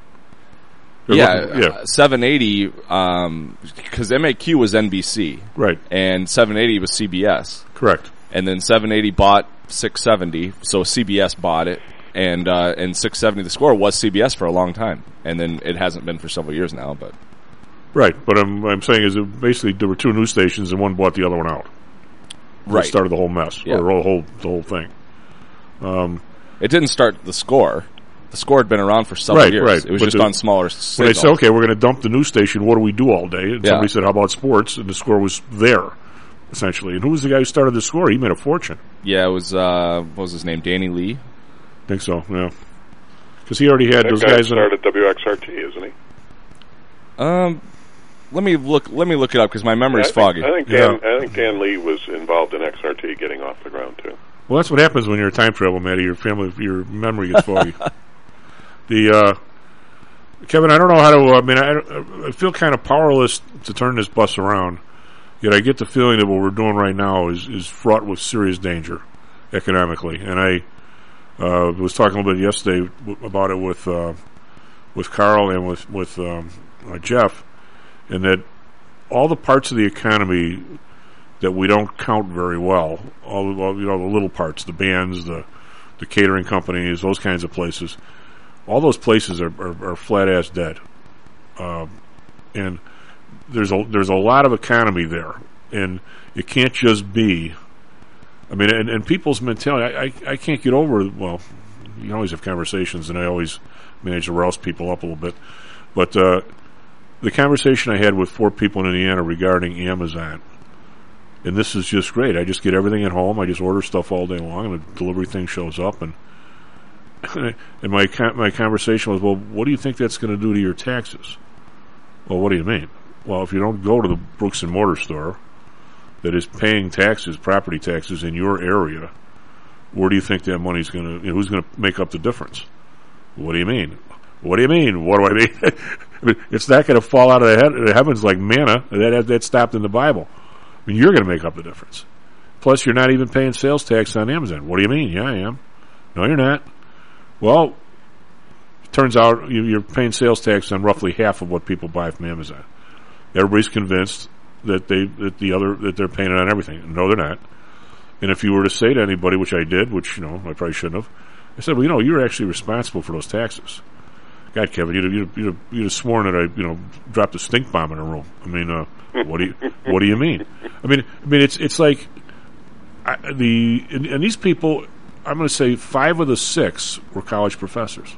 They're yeah, looking, yeah. Uh, seven eighty, um, because M A Q was N B C. Right. And seven eighty was C B S. Correct. And then seven eighty bought six seventy, so C B S bought it, and uh, and six seventy The Score was C B S for a long time, and then it hasn't been for several years now, but... Right, but I'm, I'm saying is that basically there were two news stations and one bought the other one out. Right. It started the whole mess, yeah. or the whole, the whole thing. Um, it didn't start The Score. The Score had been around for several right, years. Right. It was but just the, on smaller signals. When they said, okay, we're going to dump the news station, what do we do all day? And yeah. somebody said, how about sports? And The Score was there, essentially. And who was the guy who started The Score? He made a fortune. Yeah, it was, uh, what was his name, Danny Lee? I think so, yeah. Because he already had that those guy guys... started W X R T, isn't he? Um... Let me look. Let me look it up because my memory's yeah, I think, foggy. I think Dan. Yeah. I think Dan Lee was involved in X R T getting off the ground too. Well, that's what happens when you're a time travel, Matty. Your family, your memory gets foggy. the uh, Kevin, I don't know how to. I mean, I, I feel kind of powerless to turn this bus around. Yet I get the feeling that what we're doing right now is is fraught with serious danger economically. And I uh, was talking a little bit yesterday w- about it with uh, with Carl and with with um, uh, Jeff. And that all the parts of the economy that we don't count very well, all, all you know, the little parts, the bands, the the catering companies, those kinds of places, all those places are, are, are flat ass dead. Um, and there's a there's a lot of economy there, and it can't just be. I mean, and, and people's mentality, I, I I can't get over. Well, you can always have conversations, and I always manage to rouse people up a little bit, but. Uh, The conversation I had with four people in Indiana regarding Amazon, and this is just great. I just get everything at home. I just order stuff all day long, and the delivery thing shows up. And and my my conversation was, well, what do you think that's going to do to your taxes? Well, what do you mean? Well, if you don't go to the Brooks and Mortar store that is paying taxes, property taxes in your area, where do you think that money's going to, you know, who's going to make up the difference? What do you mean? What do you mean? What do I mean? I mean it's not going to fall out of the, head, the heavens like manna. That, that's stopped in the Bible. I mean, you're going to make up the difference. Plus, you're not even paying sales tax on Amazon. What do you mean? Yeah, I am. No, you're not. Well, it turns out you're paying sales tax on roughly half of what people buy from Amazon. Everybody's convinced that they that the other that they're paying it on everything. No, they're not. And if you were to say to anybody, which I did, which, you know, I probably shouldn't have, I said, well, you know, you're actually responsible for those taxes. God, Kevin, you'd have, you'd have, you'd have, you'd have sworn that I, you know, dropped a stink bomb in a room. I mean, uh, what do you, what do you mean? I mean, I mean, it's, it's like, I, the, and, and these people, I'm going to say five of the six were college professors.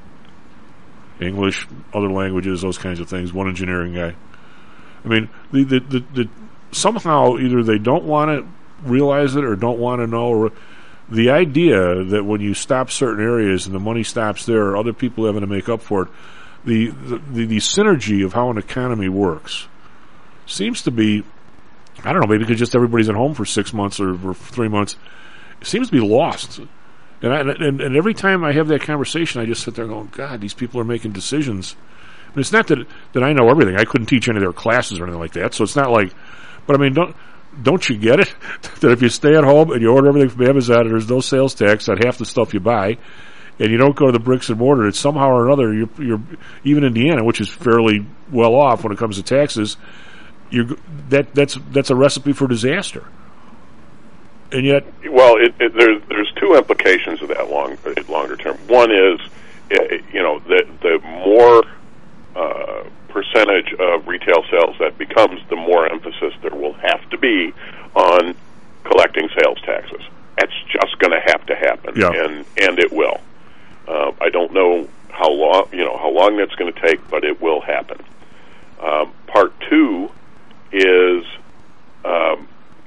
English, other languages, those kinds of things, one engineering guy. I mean, the, the, the, the somehow either they don't want to realize it or don't want to know, or the idea that when you stop certain areas and the money stops there, or other people having to make up for it, the the, the, the synergy of how an economy works seems to be, I don't know, maybe because just everybody's at home for six months or, or three months, it seems to be lost. And, I, and and every time I have that conversation, I just sit there going, God, these people are making decisions. I mean, it's not that that I know everything. I couldn't teach any of their classes or anything like that, so it's not like, but I mean, don't don't you get it? That if you stay at home and you order everything from Amazon and there's no sales tax on half the stuff you buy, and you don't go to the bricks and mortar, it's somehow or another, you're, you're even Indiana, which is fairly well off when it comes to taxes, you're, that that's that's a recipe for disaster. And yet, well, it, it, there's there's two implications of that long longer term. One is, you know, the the more uh, percentage of retail sales that becomes, the more emphasis there will have to be on collecting sales taxes. That's just going to have to happen, yeah. and and it will. Uh, I don't know how long, you know, how long that's going to take, but it will happen. Um, part two is um,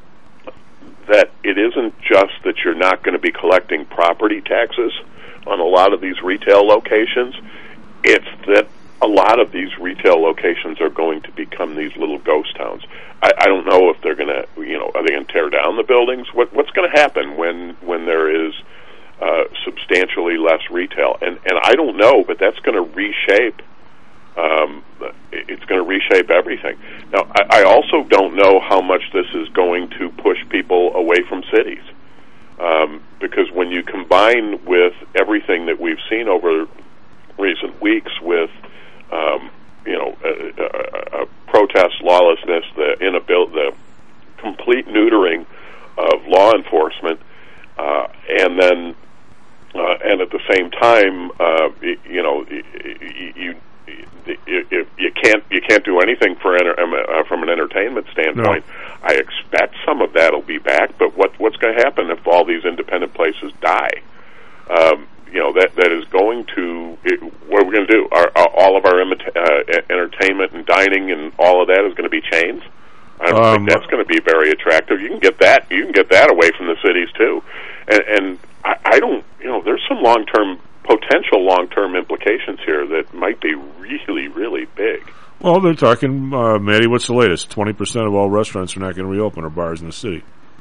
that it isn't just that you're not going to be collecting property taxes on a lot of these retail locations. It's that a lot of these retail locations are going to become these little ghost towns. I, I don't know if they're going to, you know, are they going to tear down the buildings? What, what's going to happen when when there is uh, substantially less retail? And and I don't know, but that's going to reshape. Um, it's going to reshape everything. Now, I, I also don't know how much this is going to push people away from cities, um, because when you combine with everything that we've seen over recent weeks with Um, you know, uh, uh, uh, protest, lawlessness, the inability, the complete neutering of law enforcement, uh, and then, uh, and at the same time, uh, you, you know, you, you you you can't you can't do anything for enter, uh, from an entertainment standpoint. No. I expect some of that will be back, but what what's going to happen if all these independent places die? Um, You know, that that is going to, it, what are we going to do? Are, are all of our imita- uh, entertainment and dining and all of that is going to be chains? I don't um, think that's going to be very attractive. You can get that, you can get that away from the cities too. And, and I, I don't, you know, there's some long-term, potential long-term implications here that might be really, really big. Well, they're talking, uh, Maddie, what's the latest? twenty percent of all restaurants are not going to reopen, or bars in the city.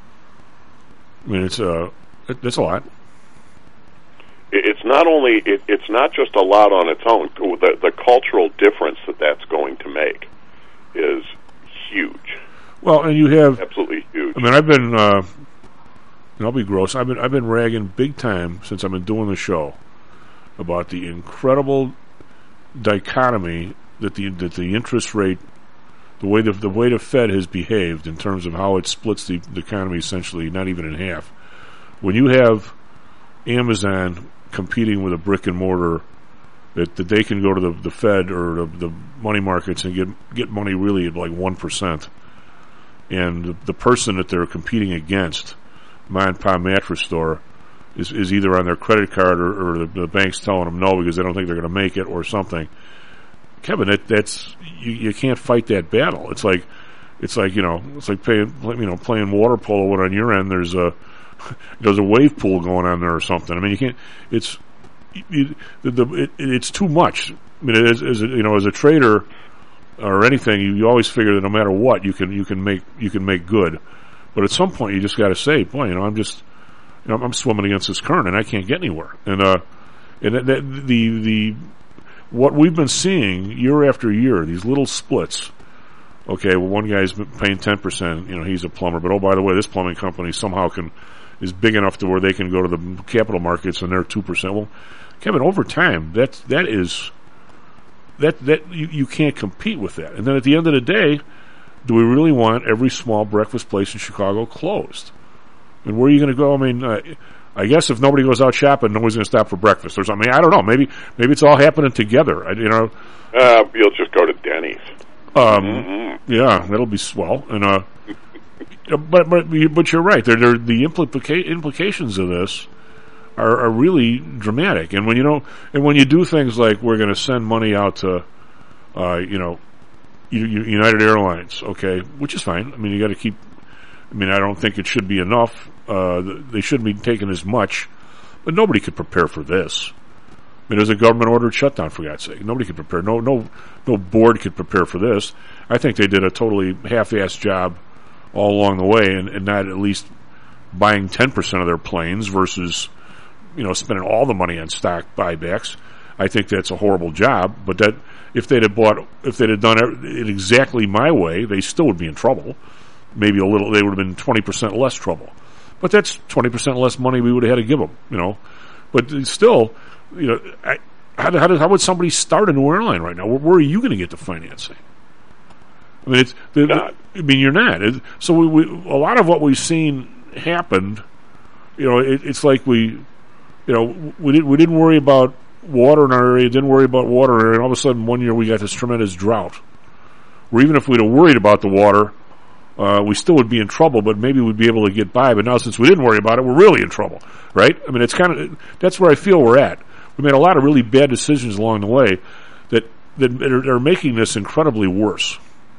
I mean, it's, uh, it, it's a lot. It's not only, it, it's not just a lot on its own. The, the cultural difference that that's going to make is huge. Well, and you have absolutely huge. I mean, I've been, uh, and I'll be gross. I've been, I've been ragging big time since I've been doing the show about the incredible dichotomy that the that the interest rate, the way the the way the Fed has behaved in terms of how it splits the, the economy essentially not even in half. When you have Amazon competing with a brick and mortar, that, that they can go to the, the Fed or the, the money markets and get get money really at like one percent, and the, the person that they're competing against, mom and pop mattress store, is, is either on their credit card or, or the, the bank's telling them no because they don't think they're going to make it or something. Kevin, that, that's you, you can't fight that battle. It's like it's like you know it's like paying you know playing water polo when on your end there's a there's a wave pool going on there or something. I mean, you can't. It's you, the, the, it, it's too much. I mean, as, as a, you know, as a trader or anything, you, you always figure that no matter what, you can you can make you can make good. But at some point, you just got to say, boy, you know, I'm just you know, I'm swimming against this current, and I can't get anywhere. And uh, and that, that, the the what we've been seeing year after year, these little splits. Okay, well, one guy's paying ten percent. You know, he's a plumber, but oh, by the way, this plumbing company somehow can is big enough to where they can go to the capital markets and they're two percent. Well, Kevin, over time, that's that is that that you, you can't compete with that. And then at the end of the day, do we really want every small breakfast place in Chicago closed? And where are you going to go? I mean, uh, I guess if nobody goes out shopping, nobody's going to stop for breakfast or something. I don't know. Maybe maybe it's all happening together. I, you know, uh, you'll just go to Denny's. Um, mm-hmm. Yeah, that'll be swell. And uh, but but but you're right. They're, they're, the implica- implications of this are, are really dramatic. And when you know, and when you do things like we're going to send money out to, uh, you know, United Airlines, okay, which is fine. I mean, you got to keep. I mean, I don't think it should be enough. Uh, they shouldn't be taking as much, but nobody could prepare for this. I mean, it was a government-ordered shutdown, for God's sake. Nobody could prepare. No, no, no board could prepare for this. I think they did a totally half-assed job all along the way, and, and not at least buying ten percent of their planes versus, you know, spending all the money on stock buybacks. I think that's a horrible job. But that if they'd have bought, if they'd have done it exactly my way, they still would be in trouble. Maybe a little. They would have been twenty percent less trouble. But that's twenty percent less money we would have had to give them. You know, but still. You know, I, how, how, how would somebody start a new airline right now? Where, where are you going to get the financing? I mean, it's. The, the, I mean, you're not. It, so we, we, a lot of what we've seen happened. You know, it, it's like we, you know, we didn't we didn't worry about water in our area. Didn't worry about water in our area. And all of a sudden, one year we got this tremendous drought. Where even if we'd have worried about the water, uh, we still would be in trouble. But maybe we'd be able to get by. But now, since we didn't worry about it, we're really in trouble, right? I mean, it's kind of that's where I feel we're at. We made a lot of really bad decisions along the way that that are, are making this incredibly worse.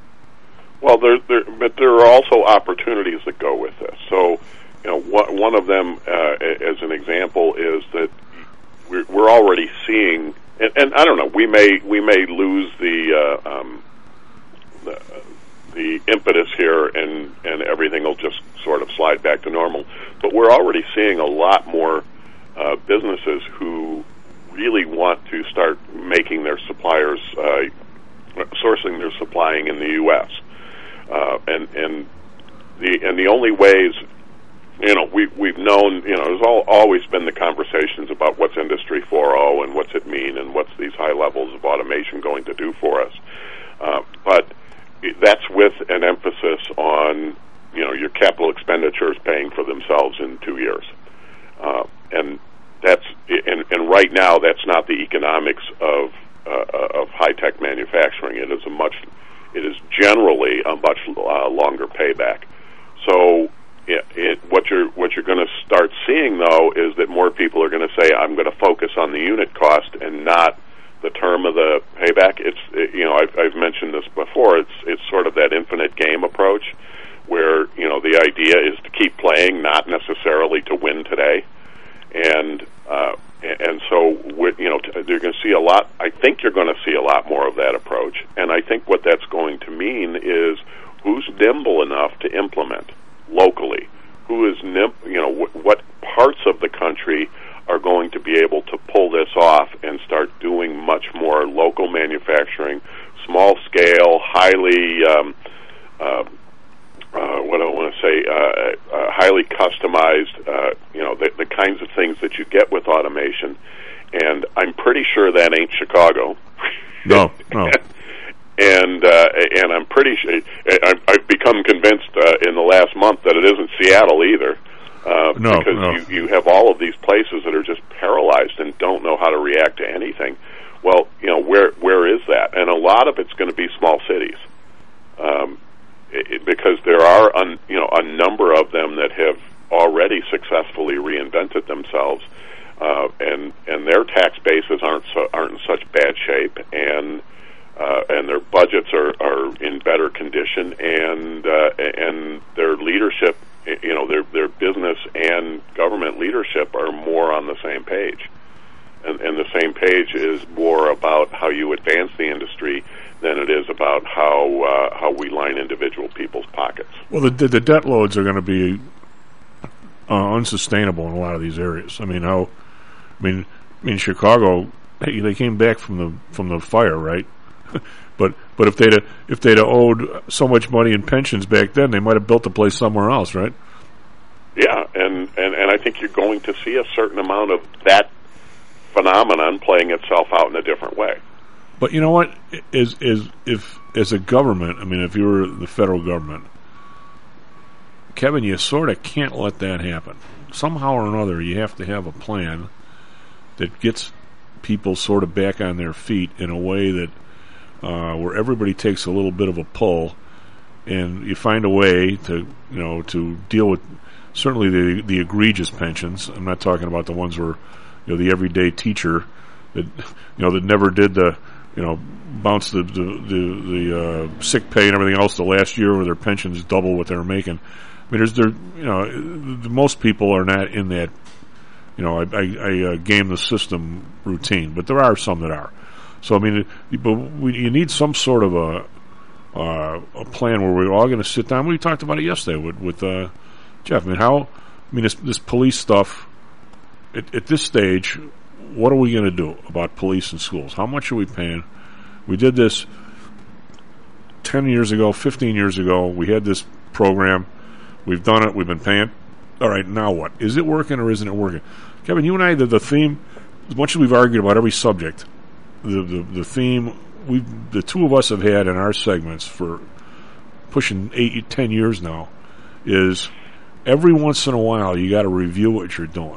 Well, there, there, but there are also opportunities that go with this. So, you know, one, one of them, uh, as an example, is that we're, we're already seeing, and, and I don't know, we may we may lose the uh, um, the, the impetus here, and and everything will just sort of slide back to normal. But we're already seeing a lot more uh, businesses who really want to start making their suppliers, uh, sourcing their supplying in the U S Uh, and and the and the only ways, you know, we we've known, you know, there's all, always been the conversations about what's Industry four point oh and what's it mean and what's these high levels of automation going to do for us. Uh, but that's with an emphasis on, you know, your capital expenditures paying for themselves in two years, uh, and That's and, and right now that's not the economics of uh, of high tech manufacturing. It is a much, it is generally a much uh, longer payback. So it, it, what you're what you're going to start seeing though is that more people are going to say, I'm going to focus on the unit cost and not the term of the payback. It's it, you know I've, I've mentioned this before. It's it's sort of that infinite game approach, where you know the idea is to keep playing, not necessarily to win today. And uh, and so with, you know you're going to see a lot. I think you're going to see a lot more of that approach. And I think what that's going to mean is who's nimble enough to implement locally. Who is nim- you know wh- what parts of the country are going to be able to pull this off and start doing much more local manufacturing, small scale, highly. Um, uh, Uh, what I want to say, uh, uh, highly customized, uh, you know, the, the kinds of things that you get with automation. And I'm pretty sure that ain't Chicago. No, no. and uh, and I'm pretty sure, I've, I've become convinced uh, in the last month that it isn't Seattle either. Uh, no, because no. You, you have all of these places that are just paralyzed and don't know how to react to anything. Well, you know, where where is that? And a lot of it's going to be small cities. Um It, because there are, un, you know, a number of them that have already successfully reinvented themselves, uh, and and their tax bases aren't so, aren't in such bad shape, and uh, and their budgets are, are in better condition, and uh, and their leadership, you know, their their business and government leadership are more on the same page, and and the same page is more about how you advance the industry than it is about how uh, how we line individual people's pockets. Well, the, the the debt loads are going to be uh, unsustainable in a lot of these areas. I mean, how, I mean, I mean, Chicago, hey, they came back from the from the fire, right? but but if they'd if they'd owed so much money in pensions back then, they might have built a place somewhere else, right? Yeah, and, and, and I think you're going to see a certain amount of that phenomenon playing itself out in a different way. But you know what? Is is if as a government, I mean, if you were the federal government, Kevin, you sort of can't let that happen. Somehow or another, you have to have a plan that gets people sort of back on their feet in a way that uh, where everybody takes a little bit of a pull, and you find a way to you know to deal with certainly the the egregious pensions. I'm not talking about the ones where you know the everyday teacher that you know that never did the you know bounce the the the, the uh, sick pay and everything else the last year where their pensions double what they were making. I mean, there's there you know the, most people are not in that you know I, I, I uh, game the system routine, but there are some that are. So I mean, it, but we, you need some sort of a uh, a plan where we're all going to sit down. We talked about it yesterday with with uh, Jeff. I mean, how I mean this this police stuff at, at this stage. What are we going to do about police and schools? How much are we paying? We did this ten years ago, fifteen years ago. We had this program. We've done it. We've been paying. All right, now what? Is it working or isn't it working? Kevin, you and I, the, the theme, as much as we've argued about every subject, the, the, the theme we the two of us have had in our segments for pushing eight, ten years now is every once in a while you got to review what you're doing.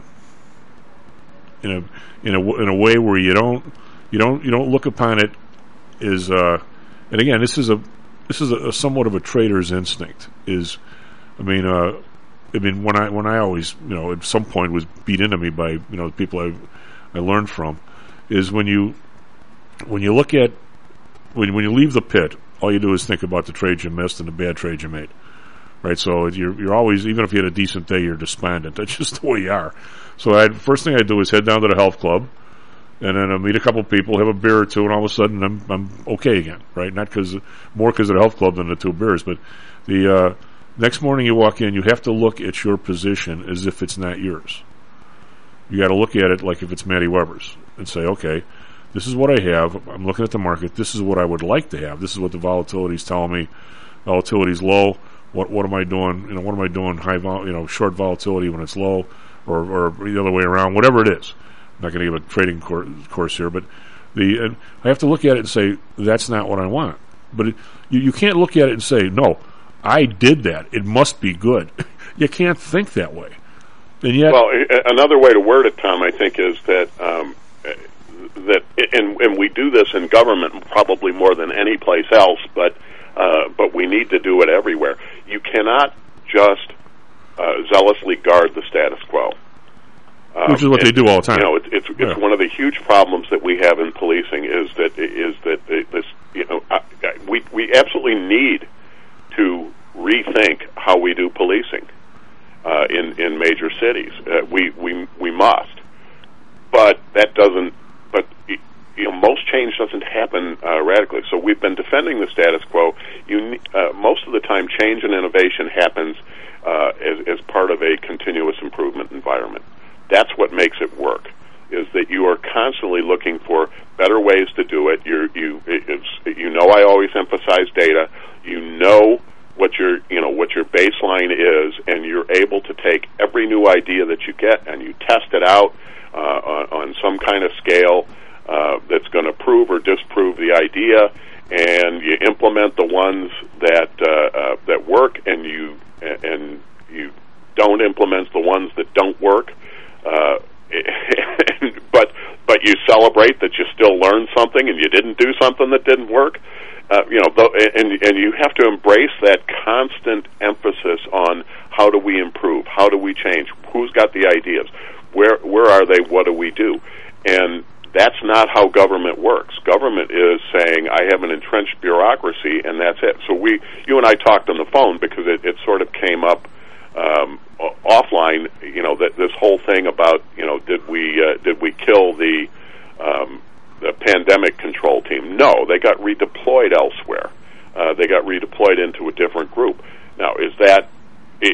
In a in a in a way where you don't you don't you don't look upon it as uh, and again this is a this is a, a somewhat of a trader's instinct. Is I mean uh, I mean when I when I always you know at some point was beat into me by you know the people I I learned from is when you when you look at when when you leave the pit, all you do is think about the trades you missed and the bad trades you made. Right, so you're you're always, even if you had a decent day, you're despondent. That's just the way you are. So I first thing I do is head down to the health club, and then I meet a couple of people, have a beer or two, and all of a sudden I'm I'm okay again. Right, not because more because of the health club than the two beers, but the uh, next morning you walk in, you have to look at your position as if it's not yours. You got to look at it like if it's Matty Weber's and say, okay, this is what I have. I'm looking at the market. This is what I would like to have. This is what the volatility is telling me. Volatility's low. What what am I doing? You know, what am I doing? High vol, you know, short volatility when it's low, or or the other way around. Whatever it is, I'm not going to give a trading cor- course here, but the and I have to look at it and say that's not what I want. But it, you you can't look at it and say no, I did that. It must be good. You can't think that way. And yet, well, another way to word it, Tom, I think, is that um, that and and we do this in government probably more than any place else, but. Uh, but we need to do it everywhere. You cannot just uh, zealously guard the status quo. Um, Which is what and, they do all the time. You know, it's it's, yeah. it's one of the huge problems that we have in policing is that is that this you know I, I, we we absolutely need to rethink how we do policing uh, in in major cities. Uh, we we we must, but that doesn't. But you know, most change doesn't happen uh, radically. So we've been defending the status quo. You, uh, most of the time, change and innovation happens uh, as, as part of a continuous improvement environment. That's what makes it work. Is that you are constantly looking for better ways to do it. You're, you, it's, you know, I always emphasize data. You know what your, you know, what your baseline is, and you're able to take every new idea that you get and you test it out uh, on, on some kind of scale. Uh, that's going to prove or disprove the idea, and you implement the ones that uh, uh, that work, and you and you don't implement the ones that don't work. Uh, but but you celebrate that you still learned something, and you didn't do something that didn't work. Uh, you know, th- and and you have to embrace that constant emphasis on how do we improve, how do we change, who's got the ideas, where where are they, what do we do, and that's not how government works. Government is saying, I have an entrenched bureaucracy, and that's it. So we, you and I talked on the phone because it, it sort of came up um, offline, you know, that this whole thing about, you know, did we uh, did we kill the, um, the pandemic control team? No, they got redeployed elsewhere. Uh, they got redeployed into a different group. Now, is that,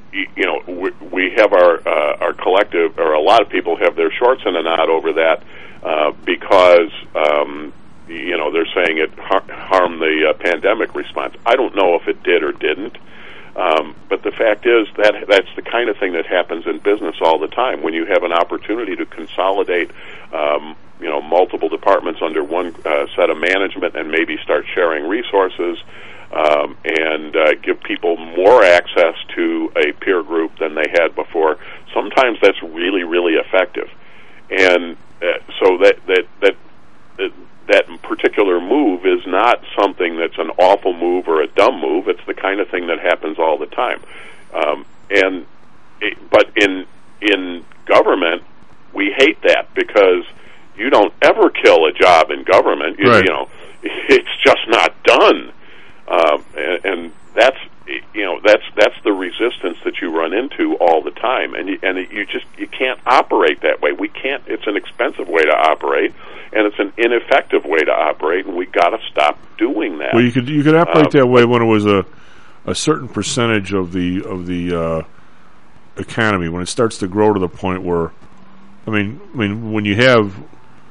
you know, we, we have our uh, our collective, or a lot of people have their shorts in a knot over that uh, because um, you know they're saying it har- harmed the uh, pandemic response. I don't know if it did or didn't, um, but the fact is that that's the kind of thing that happens in business all the time. When you have an opportunity to consolidate, um, you know, multiple departments under one uh, set of management and maybe start sharing resources. Um, and uh, give people more access to a peer group than they had before. Sometimes that's really, really effective, and uh, so that that that uh, that particular move is not something that's an awful move or a dumb move. It's the kind of thing that happens all the time. Um, and it, but in in government, we hate that because you don't ever kill a job in government. You, right. you know, it's just not done. Um, and, and that's you know that's that's the resistance that you run into all the time, and you, and you just you can't operate that way. We can't. It's an expensive way to operate, and it's an ineffective way to operate, and we got to stop doing that. Well, you could you could operate um, that way when it was a a certain percentage of the of the uh, economy. When it starts to grow to the point where, I mean, I mean, when you have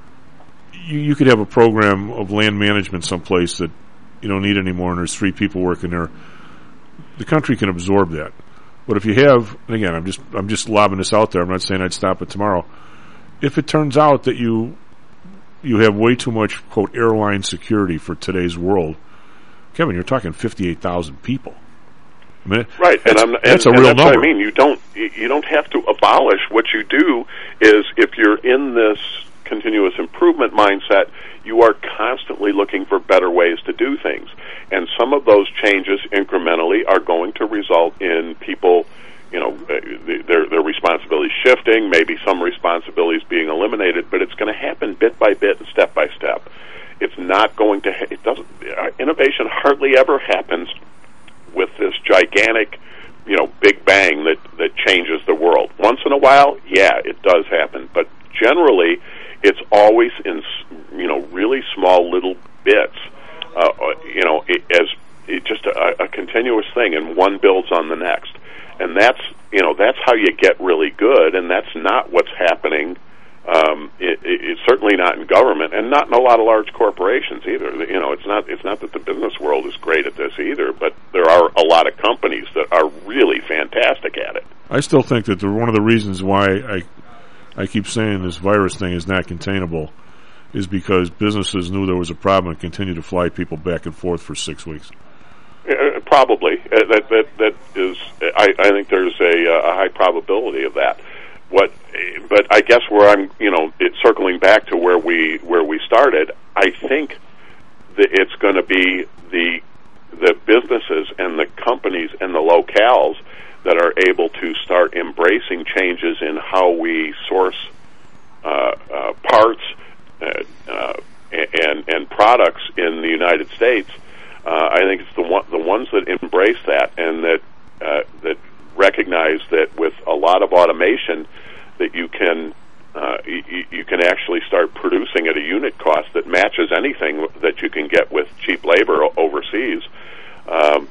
you, you could have a program of land management someplace that you don't need anymore, and there's three people working there. The country can absorb that. But if you have, and again, I'm just I'm just lobbing this out there. I'm not saying I'd stop it tomorrow. If it turns out that you you have way too much quote airline security for today's world, Kevin, you're talking fifty-eight thousand people. I mean, right, and I'm and, that's a and real that's number. What I mean, you don't you don't have to abolish. What you do is, if you're in this continuous improvement mindset, you are constantly looking for better ways to do things. And some of those changes incrementally are going to result in people, you know, their their responsibilities shifting, maybe some responsibilities being eliminated, but it's going to happen bit by bit and step by step. It's not going to, ha- it doesn't, uh, innovation hardly ever happens with this gigantic, you know, big bang that, that changes the world. Once in a while, yeah, it does happen, but generally, it's always in, you know, really small little bits, uh, you know, it, as it just a, a continuous thing, and one builds on the next. And that's, you know, that's how you get really good, and that's not what's happening. Um, it, it, it's certainly not in government, and not in a lot of large corporations either. You know, it's not it's not that the business world is great at this either, but there are a lot of companies that are really fantastic at it. I still think that the, one of the reasons why I I keep saying this virus thing is not containable is because businesses knew there was a problem and continued to fly people back and forth for six weeks. Uh, probably. Uh, that that that is. I, I think there's a, a high probability of that. What, but I guess where I'm, you know, it, circling back to where we where we started, I think that it's going to be the the businesses and the companies and the locales that are able to start embracing changes in how we source uh, uh, parts uh, uh, and and products in the United States. Uh, I think it's the one, the ones that embrace that and that uh, that recognize that with a lot of automation, that you can uh, you, you can actually start producing at a unit cost that matches anything that you can get with cheap labor overseas. Um,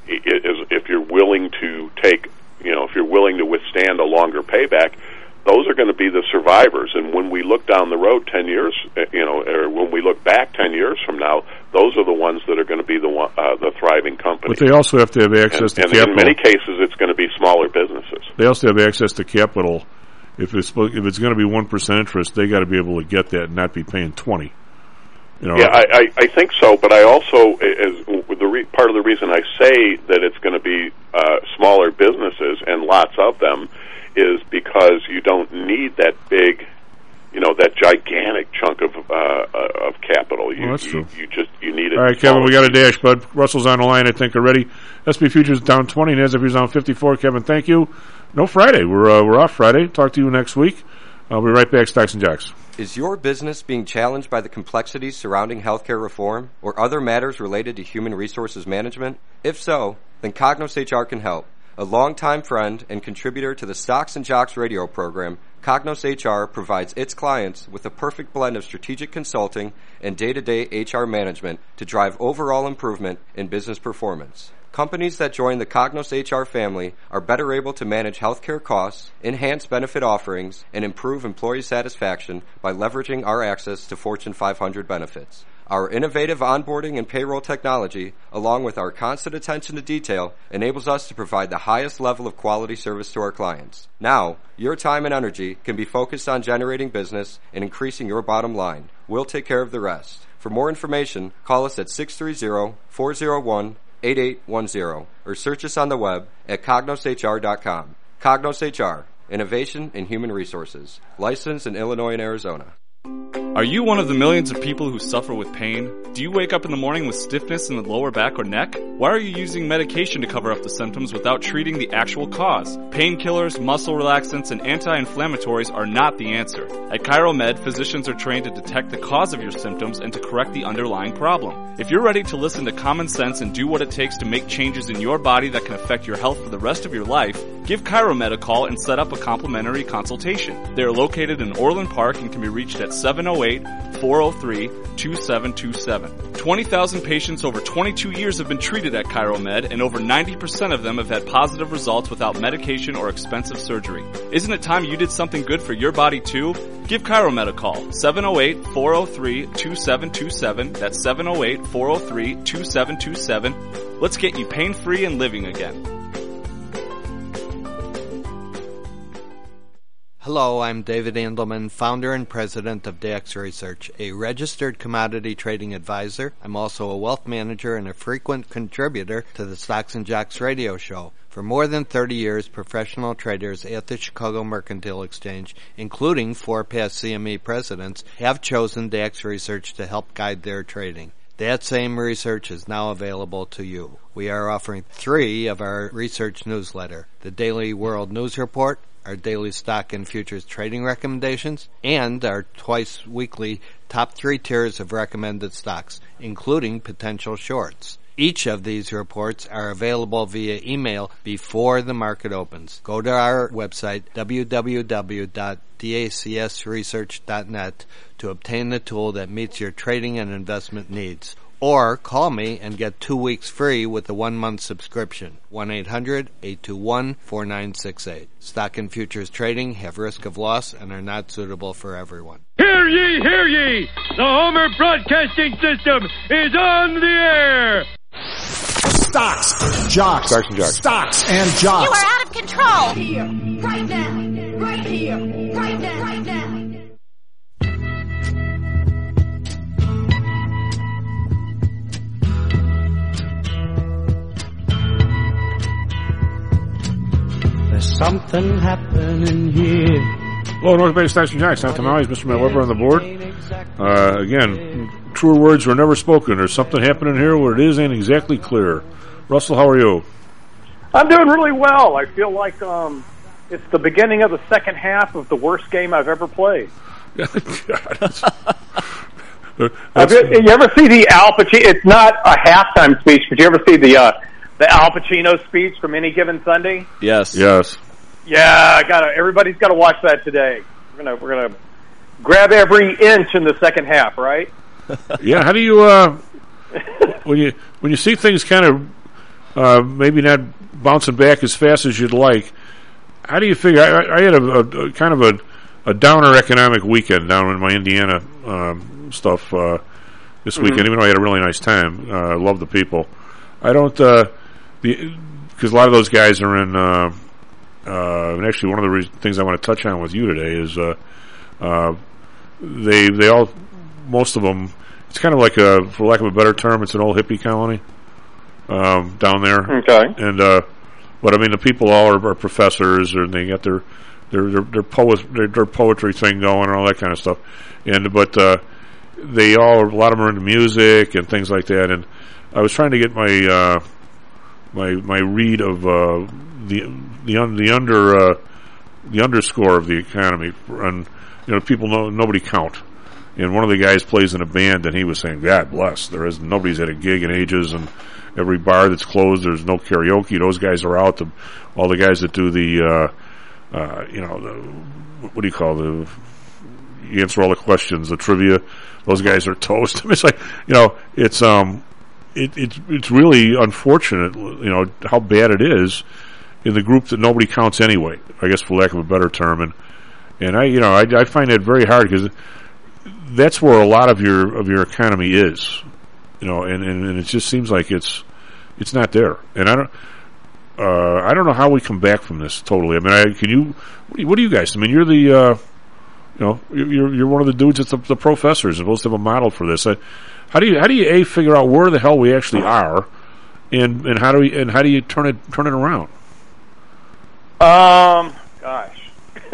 Is if you're willing to take, you know, if you're willing to withstand a longer payback, those are going to be the survivors. And when we look down the road ten years, you know, or when we look back ten years from now, those are the ones that are going to be the one, uh, the thriving companies. But they also have to have access and, to and capital. In many cases, it's going to be smaller businesses. They also have access to capital. If it's if it's going to be one percent interest, they got to be able to get that and not be paying twenty. You know, yeah, I, I, I think so, but I also, as the re, part of the reason I say that it's going to be uh, smaller businesses and lots of them is because you don't need that big, you know, that gigantic chunk of uh, of capital. You, well, that's true. You, you just you need it. All right, Kevin, we got a dash, bud. Russell's on the line, I think, already. S and P futures down twenty, NASDAQ futures down fifty-four. Kevin, thank you. No Friday. We're uh, we're off Friday. Talk to you next week. I'll be right back. Stocks and Jocks. Is your business being challenged by the complexities surrounding healthcare reform or other matters related to human resources management? If so, then Cognos H R can help. A longtime friend and contributor to the Stocks and Jocks radio program, Cognos H R provides its clients with a perfect blend of strategic consulting and day-to-day H R management to drive overall improvement in business performance. Companies that join the Cognos H R family are better able to manage healthcare costs, enhance benefit offerings, and improve employee satisfaction by leveraging our access to Fortune five hundred benefits. Our innovative onboarding and payroll technology, along with our constant attention to detail, enables us to provide the highest level of quality service to our clients. Now, your time and energy can be focused on generating business and increasing your bottom line. We'll take care of the rest. For more information, call us at six three zero, four zero one, eight eight one zero or search us on the web at cognos h r dot com. Cognos H R, Innovation in Human Resources, licensed in Illinois and Arizona. Are you one of the millions of people who suffer with pain? Do you wake up in the morning with stiffness in the lower back or neck? Why are you using medication to cover up the symptoms without treating the actual cause? Painkillers, muscle relaxants, and anti-inflammatories are not the answer. At ChiroMed, physicians are trained to detect the cause of your symptoms and to correct the underlying problem. If you're ready to listen to common sense and do what it takes to make changes in your body that can affect your health for the rest of your life, give ChiroMed a call and set up a complimentary consultation. They are located in Orland Park and can be reached at seven oh eight, four oh three, two seven two seven. twenty thousand patients over twenty-two years have been treated at ChiroMed, and over ninety percent of them have had positive results without medication or expensive surgery. Isn't it time you did something good for your body too? Give ChiroMed a call, seven oh eight, four oh three, two seven two seven. That's seven oh eight, four oh three, two seven two seven. Let's get you pain-free and living again. Hello, I'm David Andelman, founder and president of D X Research, a registered commodity trading advisor. I'm also a wealth manager and a frequent contributor to the Stocks and Jocks radio show. For more than thirty years, professional traders at the Chicago Mercantile Exchange, including four past C M E presidents, have chosen D X Research to help guide their trading. That same research is now available to you. We are offering three of our research newsletter: the Daily World News Report, our daily stock and futures trading recommendations, and our twice weekly top three tiers of recommended stocks, including potential shorts. Each of these reports are available via email before the market opens. Go to our website, w w w dot dacs research dot net, to obtain the tool that meets your trading and investment needs. Or call me and get two weeks free with a one-month subscription. one eight hundred, eight two one, four nine six eight. Stock and futures trading have risk of loss and are not suitable for everyone. Hear ye, hear ye! The Homer Broadcasting System is on the air! Stocks, jocks, Stocks and jocks. Stocks and jocks. You are out of control! Here, right now, right here, right now, right now. There's something happening here. Hello, North Bay Stocks and Jocks. Tom Tamales, Mister Matt Weber on the board. Uh, again, truer words were never spoken. There's something happening here where it is ain't exactly clear. Russell, how are you? I'm doing really well. I feel like um, it's the beginning of the second half of the worst game I've ever played. Have you, you ever see the Al Pacino? It's not a halftime speech, but you ever see the uh, the Al Pacino speech from Any Given Sunday? Yes. Yes. Yeah, I gotta. Everybody's got to watch that today. We're gonna we're gonna grab every inch in the second half, right? Yeah. How do you uh, when you when you see things kind of uh, maybe not bouncing back as fast as you'd like? How do you figure? I, I had a, a, a kind of a, a downer economic weekend down in my Indiana um, stuff uh, this weekend. Mm-hmm. Even though I had a really nice time, uh, I love the people. I don't uh, the because a lot of those guys are in. Uh, Uh, and actually, one of the re- things I want to touch on with you today is uh, uh, they they all most of them. It's kind of like a, for lack of a better term, it's an old hippie colony um, down there. Okay. And uh, but I mean, the people all are, are professors, and they got their their their their, poet, their their poetry thing going and all that kind of stuff. And but uh, they all a lot of them are into music and things like that. And I was trying to get my uh, my my read of. Uh, the the un, the under uh, the underscore of the economy, and you know people know nobody count. And one of the guys plays in a band, and he was saying, "God bless, there is nobody's at a gig in ages, and every bar that's closed, there's no karaoke. Those guys are out. The, all the guys that do the, uh, uh, you know, the, what do you call the? You answer all the questions, the trivia. Those guys are toast. I mean, it's like you know, it's um, it, it's it's really unfortunate, you know, how bad it is in the group that nobody counts anyway. I guess, for lack of a better term, and and I, you know, I, I find that very hard because that's where a lot of your of your economy is, you know, and, and, and it just seems like it's it's not there, and I don't. Uh, I don't know how we come back from this totally. I mean, I, can you? What do you, what do you guys? I mean, you're the, uh, you know, you're you're one of the dudes that's the, the professors supposed to have a model for this. I, how do you how do you a figure out where the hell we actually are, and and how do we and how do you turn it turn it around? Um, gosh,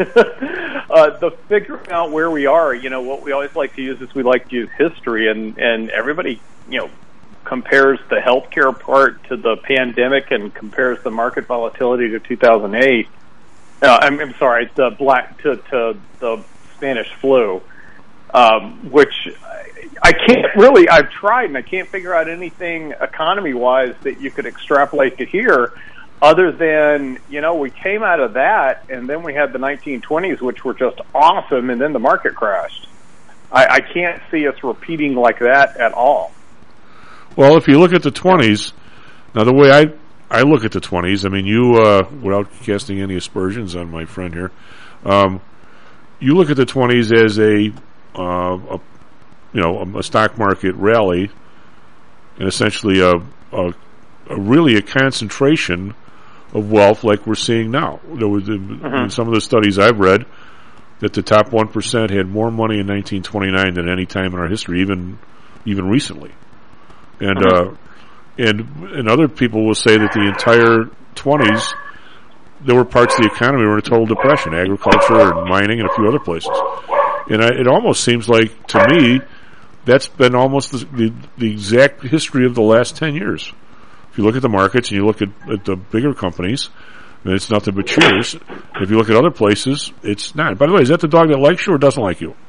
uh, the figuring out where we are. You know, what we always like to use is we like to use history, and and everybody, you know, compares the healthcare part to the pandemic and compares the market volatility to two thousand eight. Uh, I'm, I'm sorry, the black to, to the Spanish flu, um, which I can't really. I've tried and I can't figure out anything economy-wise that you could extrapolate to here, other than, you know, we came out of that and then we had the nineteen twenties, which were just awesome, and then the market crashed. I, I can't see us repeating like that at all. Well, if you look at the twenties, now the way I I look at the twenties, I mean, you, uh, without casting any aspersions on my friend here, um, you look at the twenties as a, uh, a you know, a, a stock market rally, and essentially a, a, a really a concentration of wealth like we're seeing now. There was mm-hmm. in some of the studies I've read that the top one percent had more money in nineteen twenty-nine than any time in our history, even even recently. And uh, and and other people will say that the entire twenties, there were parts of the economy were in a total depression, agriculture and mining and a few other places. And I, it almost seems like, to me, that's been almost the, the, the exact history of the last ten years. If you look at the markets and you look at, at the bigger companies, then it's nothing but cheers. If you look at other places, it's not. By the way, is that the dog that likes you or doesn't like you?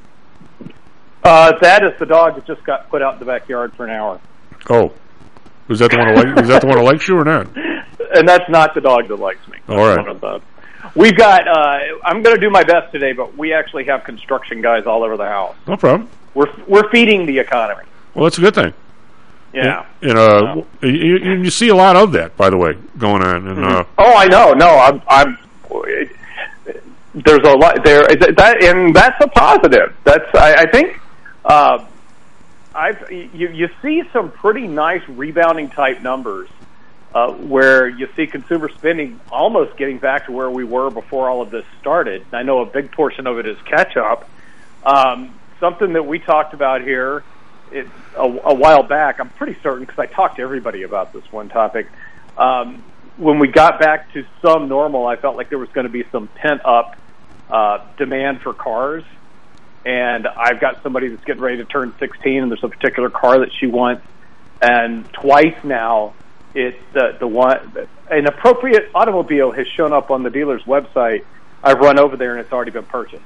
Uh, that is the dog that just got put out in the backyard for an hour. Oh, is that the one? That like, is that the one that likes you or not? And that's not the dog that likes me. All right. One of the, we've got. Uh, I'm going to do my best today, but we actually have construction guys all over the house. No problem. We're we're feeding the economy. Well, that's a good thing. Yeah. And, uh, yeah. You, you see a lot of that, by the way, going on. And, mm-hmm. uh, oh, I know. No, I'm. I'm there's a lot there, that, and that's a positive. That's. I, I think. Uh, I've, you, you see some pretty nice rebounding type numbers uh, where you see consumer spending almost getting back to where we were before all of this started. I know a big portion of it is catch up. Um, something that we talked about here it, a, a while back, I'm pretty certain because I talked to everybody about this one topic. Um, when we got back to some normal, I felt like there was going to be some pent up uh, demand for cars. And I've got somebody that's getting ready to turn sixteen, and there's a particular car that she wants. And twice now, it's the the one an appropriate automobile has shown up on the dealer's website. I've run over there, and it's already been purchased.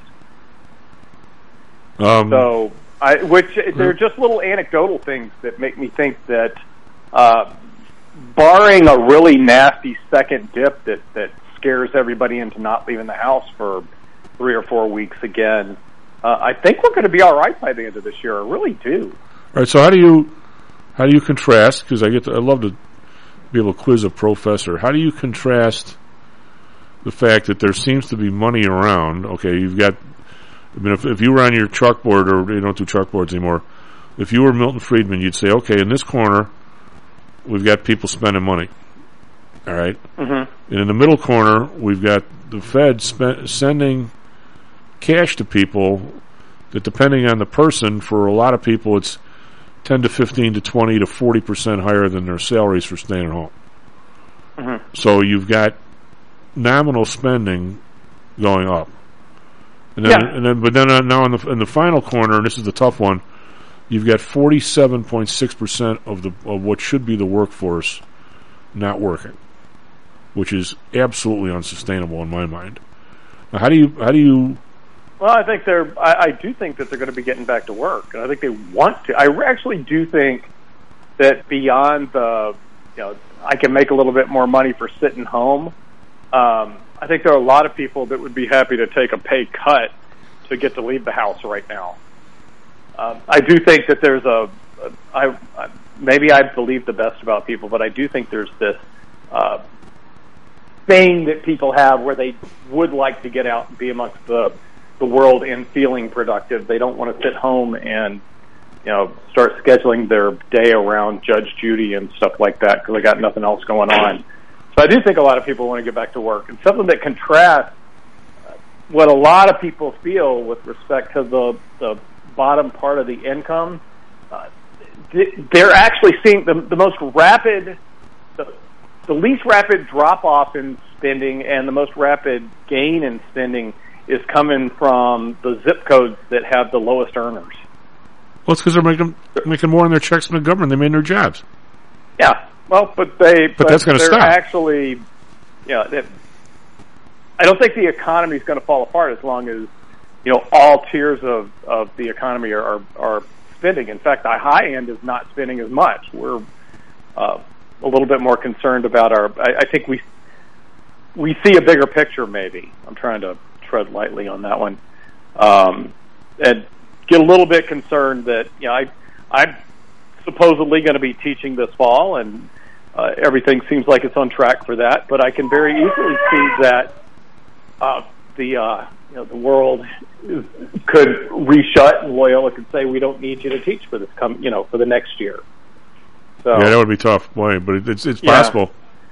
Um, so, I, which they're just little anecdotal things that make me think that, uh, barring a really nasty second dip that that scares everybody into not leaving the house for three or four weeks again. Uh, I think we're going to be all right by the end of this year. I really do. All right. So how do you how do you contrast? Because I get to, I love to be able to quiz a professor. How do you contrast the fact that there seems to be money around? Okay, you've got. I mean, if, if you were on your chalkboard, or you don't do chalkboards anymore, if you were Milton Friedman, you'd say, okay, in this corner, we've got people spending money. All right. Mm-hmm. And in the middle corner, we've got the Fed spend, sending cash to people that, depending on the person, for a lot of people it's ten to fifteen to twenty to forty percent higher than their salaries for staying at home. Mm-hmm. So you've got nominal spending going up, and then, yeah. and then but then uh, now in the in the final corner, and this is the tough one, you've got forty-seven point six percent of the of what should be the workforce not working, which is absolutely unsustainable in my mind. Now, how do you how do you Well, I think they're. I, I do think that they're going to be getting back to work, and I think they want to. I actually do think that beyond the, you know, I can make a little bit more money for sitting home. Um, I think there are a lot of people that would be happy to take a pay cut to get to leave the house right now. Um, I do think that there's a. a I, I maybe I believe the best about people, but I do think there's this uh, thing that people have where they would like to get out and be amongst the the world and feeling productive. They don't want to sit home and, you know, start scheduling their day around Judge Judy and stuff like that because they got nothing else going on. So I do think a lot of people want to get back to work. And something that contrasts what a lot of people feel with respect to the, the bottom part of the income, uh, they're actually seeing the, the most rapid, the, the least rapid drop-off in spending and the most rapid gain in spending is coming from the zip codes that have the lowest earners. Well, it's because they're making making more on their checks than the government. They made their jobs. Yeah, well, but they but, but that's going to they're stop. Actually, you know, they, I don't think the economy is going to fall apart as long as, you know, all tiers of, of the economy are, are are spending. In fact, the high end is not spending as much. We're uh, a little bit more concerned about our. I, I think we we see a bigger picture. Maybe I'm trying to tread lightly on that one, um, and get a little bit concerned that, you know, I, I'm supposedly going to be teaching this fall, and uh, everything seems like it's on track for that. But I can very easily see that uh, the uh, you know the world could reshut, and Loyola could say, "We don't need you to teach for this come you know for the next year." So, yeah, that would be tough, boy, but it's it's yeah. possible.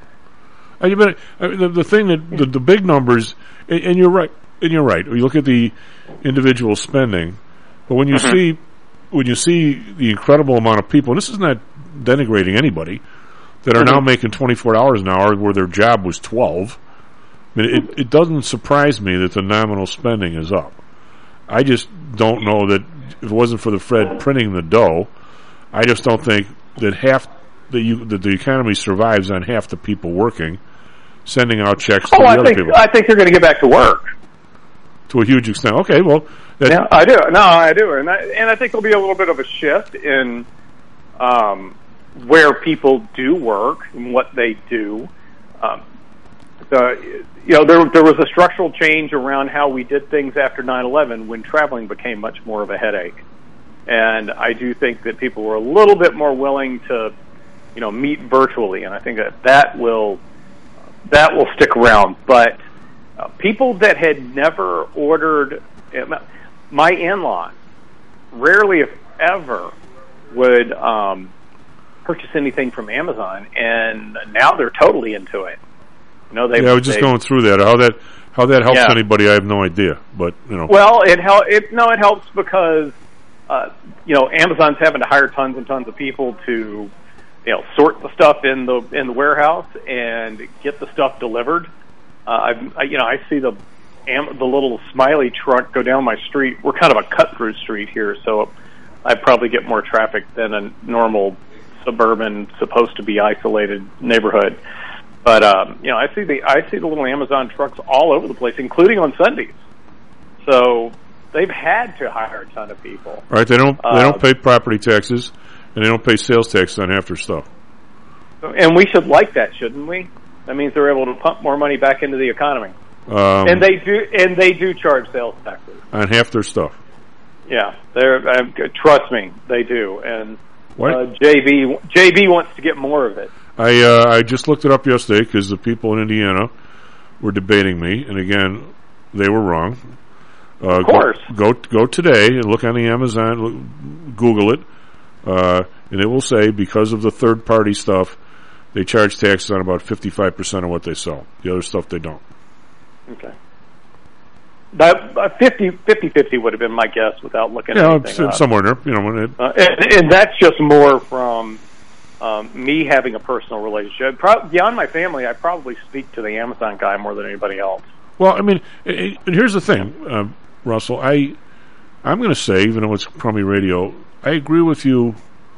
I mean, the, the thing that the, the big numbers, and, and you're right. And you're right. You look at the individual spending, but when you mm-hmm. see when you see the incredible amount of people, and this is not denigrating anybody, that are mm-hmm. now making twenty-four dollars an hour where their job was twelve. I mean, it, it doesn't surprise me that the nominal spending is up. I just don't know that if it wasn't for the Fed printing the dough, I just don't think that half that you that the economy survives on half the people working, sending out checks to oh, the I other think, people. I think they're going to get back to work. To a huge extent. Okay, well... That yeah, I do. No, I do. And I, and I think there'll be a little bit of a shift in um, where people do work and what they do. Um, the, you know, there, there was a structural change around how we did things after nine eleven when traveling became much more of a headache. And I do think that people were a little bit more willing to, you know, meet virtually. And I think that that will, that will stick around. But Uh, people that had never ordered, uh, my in-laws rarely, if ever, would um, purchase anything from Amazon, and now they're totally into it. You know, they. Yeah, I was just they, going through that. How that how that helps yeah. anybody, I have no idea. But you know, well, it hel- It no, it helps because uh, you know Amazon's having to hire tons and tons of people to, you know, sort the stuff in the in the warehouse and get the stuff delivered. Uh, I, you know, I see the am, the little Smiley truck go down my street. We're kind of a cut-through street here, so I probably get more traffic than a normal suburban, supposed to be isolated neighborhood. But um, you know, I see the I see the little Amazon trucks all over the place, including on Sundays. So they've had to hire a ton of people. Right? They don't uh, they don't pay property taxes, and they don't pay sales taxes on half their stuff. And we should like that, shouldn't we? That means they're able to pump more money back into the economy, um, and they do. And they do charge sales taxes on half their stuff. Yeah, they're. Uh, trust me, they do. And uh, What? J B J B wants to get more of it. I uh, I just looked it up yesterday because the people in Indiana were debating me, and again, they were wrong. Uh, of course. Go, go go today and look on the Amazon, look, Google it, uh, and it will say because of the third party stuff, they charge taxes on about fifty-five percent of what they sell. The other stuff they don't. Okay. That uh, fifty, fifty fifty would have been my guess without looking yeah, at anything it's somewhere there. You know, when it, uh, and, and that's just more from um, me having a personal relationship. Pro- beyond my family, I probably speak to the Amazon guy more than anybody else. Well, I mean, and here's the thing, uh, Russell. I I'm going to say, even though it's crummy radio, I agree with you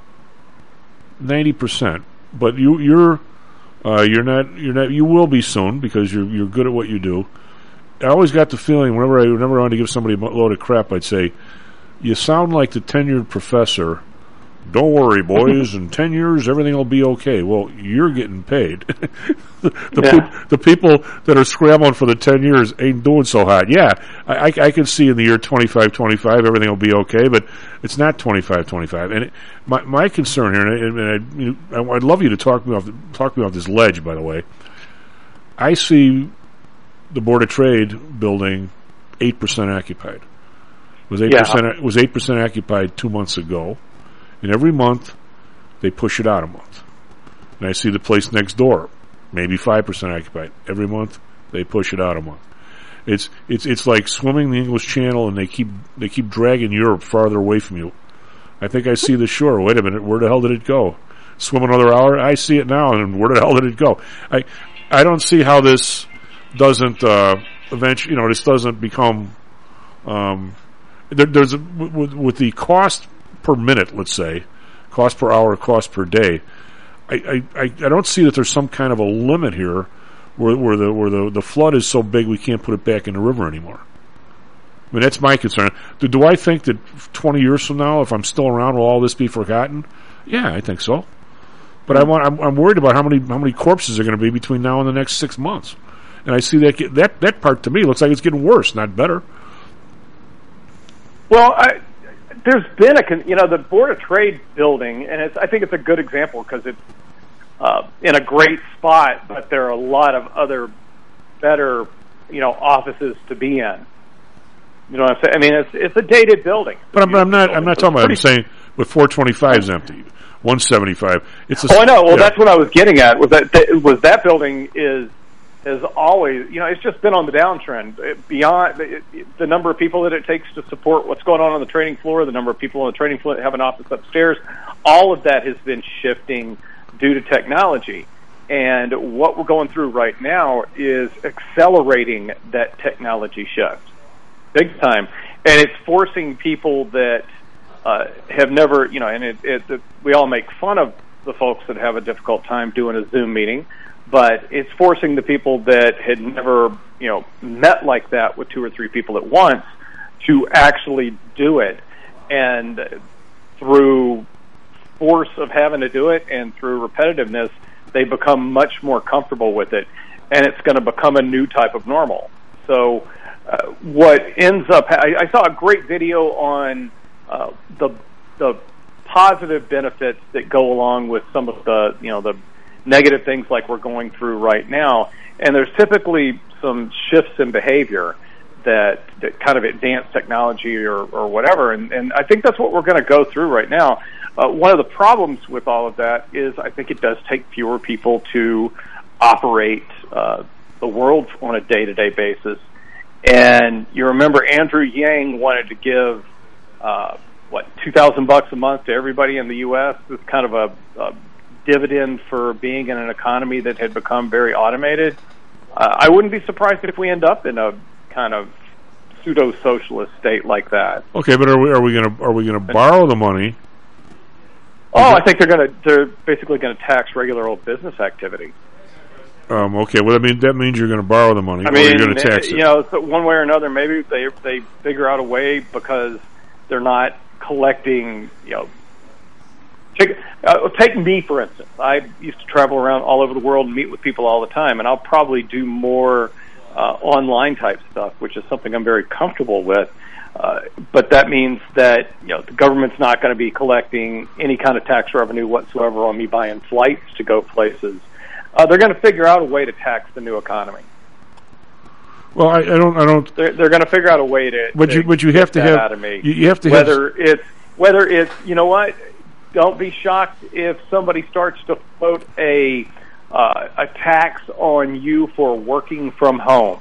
ninety percent. But you, you're, uh, you're not, you're not, you will be soon because you're, you're good at what you do. I always got the feeling whenever I, whenever I wanted to give somebody a load of crap, I'd say, "You sound like the tenured professor don't worry, boys, in ten years everything will be okay. Well, you're getting paid. the, the, Yeah. pe- the people that are scrambling for the ten years ain't doing so hot. Yeah, I, I, I can see in the year twenty-five twenty-five everything will be okay, but it's not twenty-five twenty-five. And it, my my concern here, and, I, and I, you know, I'd love you to talk me off talk me off this ledge. By the way, I see the Board of Trade building eight percent occupied. It was eight Yeah. percent. It was eight percent occupied two months ago, and every month they push it out a month. And I see the place next door, maybe five percent occupied. Every month they push it out a month. It's it's it's like swimming the English Channel, and they keep they keep dragging Europe farther away from you. I think I see the shore. Wait a minute, where the hell did it go? Swim another hour? I see it now, and where the hell did it go? I I don't see how this doesn't uh, eventually. You know, this doesn't become. Um, there, there's a, with, with the cost per minute, let's say, cost per hour, cost per day. I, I, I don't see that there's some kind of a limit here where, where the where the, the flood is so big we can't put it back in the river anymore. I mean, that's my concern. Do, do I think that twenty years from now, if I'm still around, will all this be forgotten? Yeah, I think so. But I want, I'm, I'm worried about how many how many corpses are going to be between now and the next six months. And I see that get, that that part to me looks like it's getting worse, not better. Well, I, there's been a con- you know the Board of Trade building, and it's, I think it's a good example because it's uh, in a great spot, but there are a lot of other better you know offices to be in. You know what I'm saying? I mean, it's it's a dated building. But I'm, I'm not I'm not talking about. I'm saying with four twenty-five is empty, one seventy-five. It's a, oh, I know. Well, yeah. that's what I was getting at. Was that, that was that building is has always, you know, it's just been on the downtrend. It, beyond it, it, the number of people that it takes to support what's going on on the trading floor, the number of people on the trading floor that have an office upstairs, all of that has been shifting due to technology. And what we're going through right now is accelerating that technology shift, big time. And it's forcing people that uh, have never, you know, and it, it, it, we all make fun of the folks that have a difficult time doing a Zoom meeting, but it's forcing the people that had never, you know, met like that with two or three people at once to actually do it. And through force of having to do it and through repetitiveness, they become much more comfortable with it, and it's going to become a new type of normal. So uh, what ends up, I, I saw a great video on uh, the the positive benefits that go along with some of the, you know, the negative things like we're going through right now. And there's typically some shifts in behavior that, that kind of advance technology or, or whatever. And, and I think that's what we're going to go through right now. Uh, one of the problems with all of that is I think it does take fewer people to operate uh, the world on a day-to-day basis. And you remember Andrew Yang wanted to give, uh, what, two thousand bucks a month to everybody in the U S It's kind of a, a dividend for being in an economy that had become very automated. Uh, I wouldn't be surprised if we end up in a kind of pseudo-socialist state like that. Okay, but are we are we going to are we going to borrow the money? Oh, I think they're going to they're basically going to tax regular old business activity. Um, okay, well, I mean that means you're going to borrow the money. I or mean, you're going to tax it. You know, so one way or another, maybe they they figure out a way because they're not collecting. You know, take uh, take me for instance. I used to travel around all over the world and meet with people all the time, and I'll probably do more uh, online type stuff, which is something I'm very comfortable with. Uh, but that means that, you know, the government's not going to be collecting any kind of tax revenue whatsoever on me buying flights to go places. Uh, they're going to figure out a way to tax the new economy. Well, I, I don't, I don't. They're, they're going to figure out a way to. But to you, but you have to get that have. Out of me. You, you have to whether have. it's whether it's you know what. Don't be shocked if somebody starts to float a uh, a tax on you for working from home.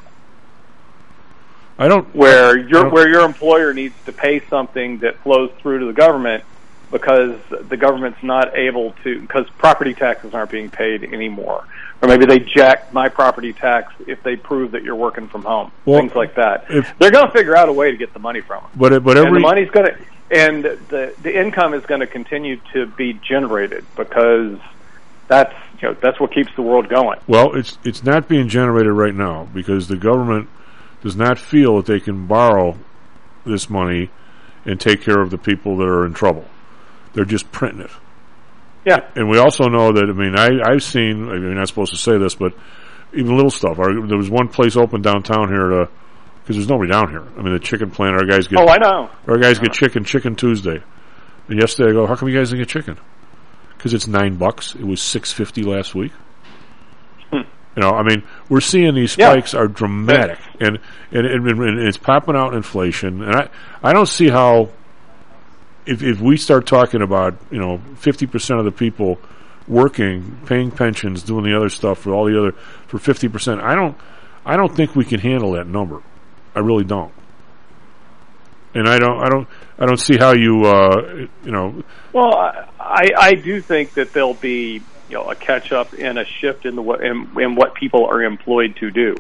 I don't. Where your don't, where your employer needs to pay something that flows through to the government because the government's not able to, because property taxes aren't being paid anymore, or maybe they jack my property tax if they prove that you're working from home. Well, things like that. If, They're going to figure out a way to get the money from them. But but every and the money's going to and the the income is going to continue to be generated because that's you know that's what keeps the world going. Well, it's it's not being generated right now because the government does not feel that they can borrow this money and take care of the people that are in trouble. They're just printing it. Yeah. And we also know that, I mean, I, I've seen, I mean, I'm not supposed to say this, but even little stuff. Our, there was one place open downtown here because there's nobody down here. I mean, the chicken plant, our guys get... Oh, I know. Our guys get chicken, Chicken Tuesday. And yesterday I go, how come you guys didn't get chicken? Because it's nine bucks. It was six fifty last week. Hmm. You know, I mean, we're seeing these spikes yeah. are dramatic. Yeah. And, and, and, and it's popping out inflation. And I, I don't see how... If if we start talking about, you know, fifty percent of the people working, paying pensions, doing the other stuff for all the other for fifty percent, I don't I don't think we can handle that number. I really don't. And I don't I don't I don't see how you uh, you know. Well, I I do think that there'll be, you know, a catch up and a shift in the in, in what people are employed to do.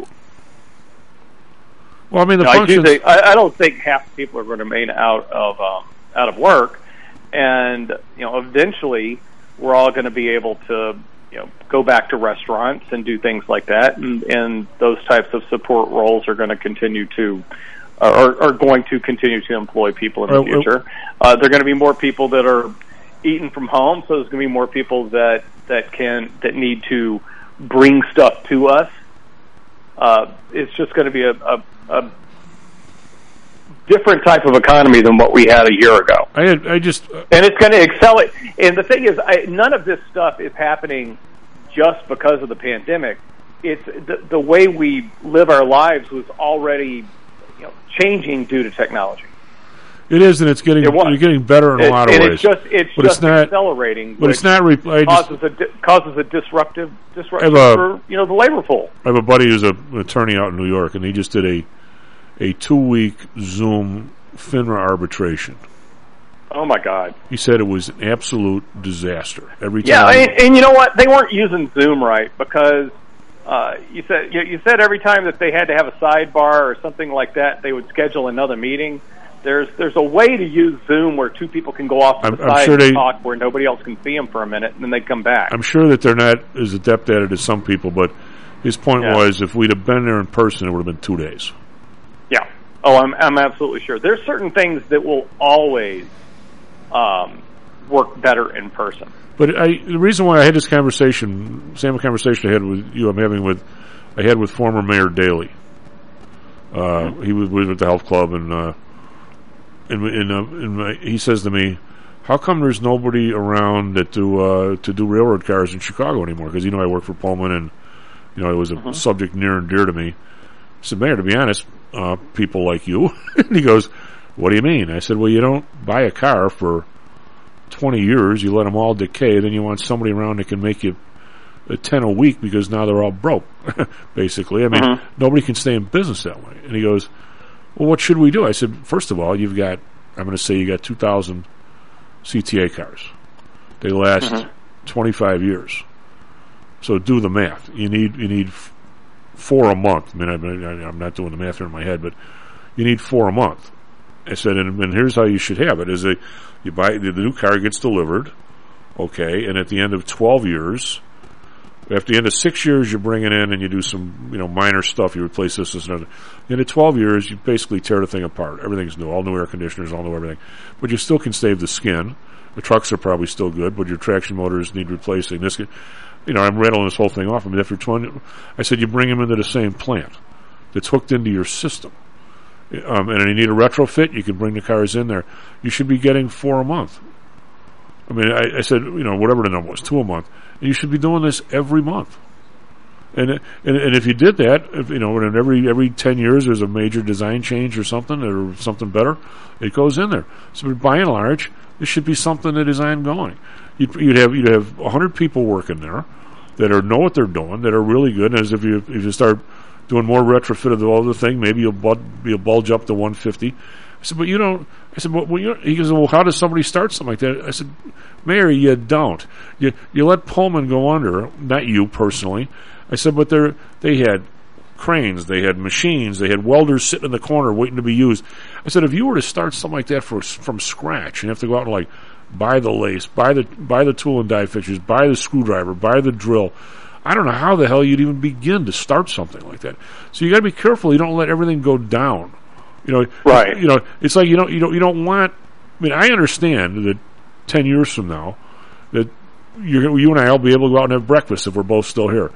Well, I mean, the now, functions... I, do think, I, I don't think half the people are going to remain out of um, out of work, and you know, eventually we're all going to be able to, you know, go back to restaurants and do things like that, and, and those types of support roles are going to continue to are, are going to continue to employ people in the uh, future. Uh, there are going to be more people that are eating from home, so there's going to be more people that that can that need to bring stuff to us. Uh, it's just going to be a, a, a different type of economy than what we had a year ago. I had, I just, uh, and it's going to accelerate. And the thing is, I, none of this stuff is happening just because of the pandemic. It's the, the way we live our lives was already, you know, changing due to technology. It is, and it's getting it you're getting better in it, a lot of and ways. It's just it's but just it's not, accelerating. But it's not. Re- I causes just, a di- causes a disruptive disruption a, for, you know, the labor pool. I have a buddy who's a, an attorney out in New York, and he just did a a two week Zoom FINRA arbitration. Oh my God! He said it was an absolute disaster every time. Yeah, and, and you know what? They weren't using Zoom right because uh, you said you, you said every time that they had to have a sidebar or something like that, they would schedule another meeting. There's there's a way to use Zoom where two people can go off to I'm, the I'm side sure and they, talk where nobody else can see them for a minute, and then they come back. I'm sure that they're not as adept at it as some people, but his point yeah. was if we'd have been there in person, it would have been two days. Yeah. Oh, I'm I'm absolutely sure. There's certain things that will always um, work better in person. But I, the reason why I had this conversation, same conversation I had with you, I'm having with, I had with former Mayor Daley. Uh, mm-hmm. He was, was at the health club, and uh, and, and, uh, and my, he says to me, "How come there's nobody around that do uh, to do railroad cars in Chicago anymore?" Because you know I work for Pullman, and you know it was a mm-hmm. subject near and dear to me. I said, "Mayor, to be honest, uh, people like you." And he goes, "What do you mean?" I said, "Well, you don't buy a car for twenty years, you let them all decay, then you want somebody around that can make you a ten a week because now they're all broke." Basically, I mean, mm-hmm. nobody can stay in business that way. And he goes, "Well, what should we do?" I said, "First of all, you've got, I'm going to say you got two thousand C T A cars. They last mm-hmm. twenty-five years. So do the math. You need you need f- four a month. I mean, I, I'm not doing the math here in my head, but you need four a month." I said, and, and here's how you should have it: is a you buy the, the new car gets delivered, okay, and at the end of twelve years, after the end of six years, you bring it in and you do some, you know, minor stuff. You replace this, this, and other. At the end of twelve years, you basically tear the thing apart. Everything's new, all new air conditioners, all new everything. But you still can save the skin. The trucks are probably still good, but your traction motors need replacing. This, you know, I'm rattling this whole thing off. I mean, after twenty, I said you bring them into the same plant that's hooked into your system. Um, and you need a retrofit, you can bring the cars in there. You should be getting four a month. I mean, I, I said, you know, whatever the number was, two a month. And you should be doing this every month. And and, and if you did that, if, you know, and every every ten years there's a major design change or something, or something better, it goes in there. So by and large, this should be something that is ongoing. You'd, you'd have you'd have one hundred people working there that are know what they're doing, that are really good. And as if you if you start doing more retrofit of the other thing, maybe you'll, bud, you'll bulge up to one hundred fifty. I said, but you don't. I said, well, you he goes, well, how does somebody start something like that? I said, Mayor, you don't. You you let Pullman go under, not you personally. I said, but they they had cranes, they had machines, they had welders sitting in the corner waiting to be used. I said, if you were to start something like that for, from scratch, and you have to go out and like buy the lace, buy the buy the tool and die fixtures, buy the screwdriver, buy the drill. I don't know how the hell you'd even begin to start something like that. So you got to be careful. You don't let everything go down. You know, right? You know, it's like you don't you don't you don't want. I mean, I understand that ten years from now, that you're, you and I will be able to go out and have breakfast if we're both still here.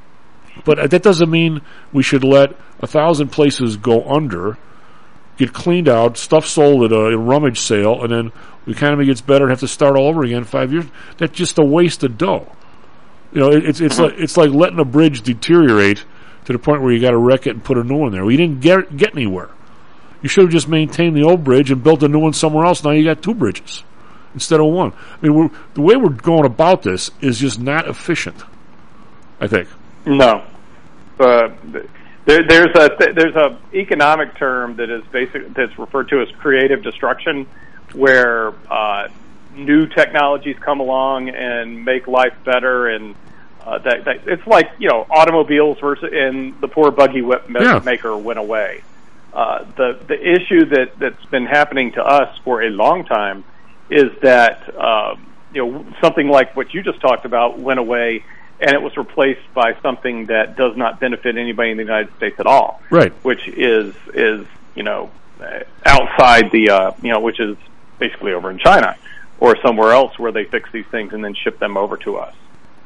But that doesn't mean we should let a thousand places go under, get cleaned out, stuff sold at a rummage sale, and then the economy gets better and have to start all over again in five years. That's just a waste of dough. You know, it, it's it's like it's like letting a bridge deteriorate to the point where you got to wreck it and put a new one there. We didn't get get anywhere. You should have just maintained the old bridge and built a new one somewhere else. Now you got two bridges instead of one. I mean, we're, the way we're going about this is just not efficient, I think. No. Uh, there, there's a th- there's a economic term that is basic that's referred to as creative destruction, where uh, new technologies come along and make life better, and uh, that, that it's like, you know, automobiles versus and the poor buggy whip ma- yeah. maker went away. Uh, the the issue that that's been happening to us for a long time is that uh, you know, something like what you just talked about went away, and it was replaced by something that does not benefit anybody in the United States at all. Right. Which is is you know outside the uh, you know which is basically over in China or somewhere else where they fix these things and then ship them over to us.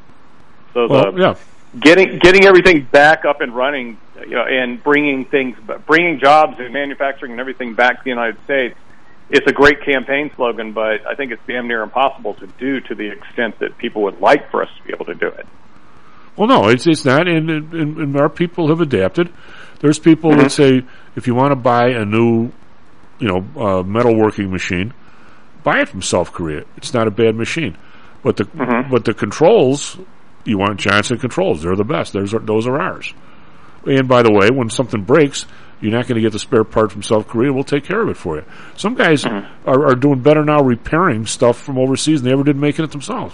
So well, the yeah. getting getting everything back up and running, you know, and bringing things, bringing jobs and manufacturing and everything back to the United States, it's a great campaign slogan, but I think it's damn near impossible to do to the extent that people would like for us to be able to do it. Well, no, it's it's not, and, and, and our people have adapted. There's people Mm-hmm. that say, if you want to buy a new, you know, uh, metalworking machine, buy it from South Korea. It's not a bad machine, but the Mm-hmm. but the controls, you want Johnson controls. They're the best. Those are, those are ours. And by the way, when something breaks, you're not going to get the spare part from South Korea. We'll take care of it for you. Some guys mm-hmm. are, are doing better now repairing stuff from overseas than they ever did making it themselves.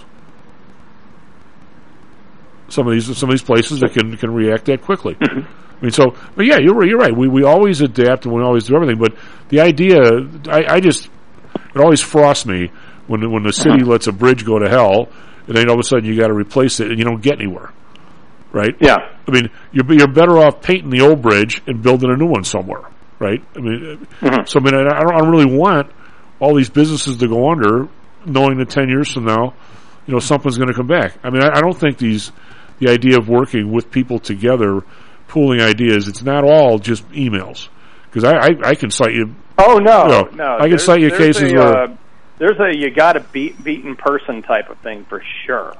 Some of these some of these places that can can react that quickly. Mm-hmm. I mean, so, but yeah, you're you're right. We we always adapt and we always do everything. But the idea, I, I just it always frosts me when when the city uh-huh. lets a bridge go to hell, and then all of a sudden you got to replace it and you don't get anywhere. Right? Yeah. I mean, you're you're better off painting the old bridge and building a new one somewhere. Right? I mean, mm-hmm. so I mean, I don't, I don't really want all these businesses to go under, knowing that ten years from now, you know, something's going to come back. I mean, I, I don't think these. The idea of working with people together, pooling ideas, it's not all just emails. Because I, I, I can cite you... Oh, no, you know, no. I can there's, cite you there's cases a, where... Uh, there's a you got to beat beaten person type of thing for sure.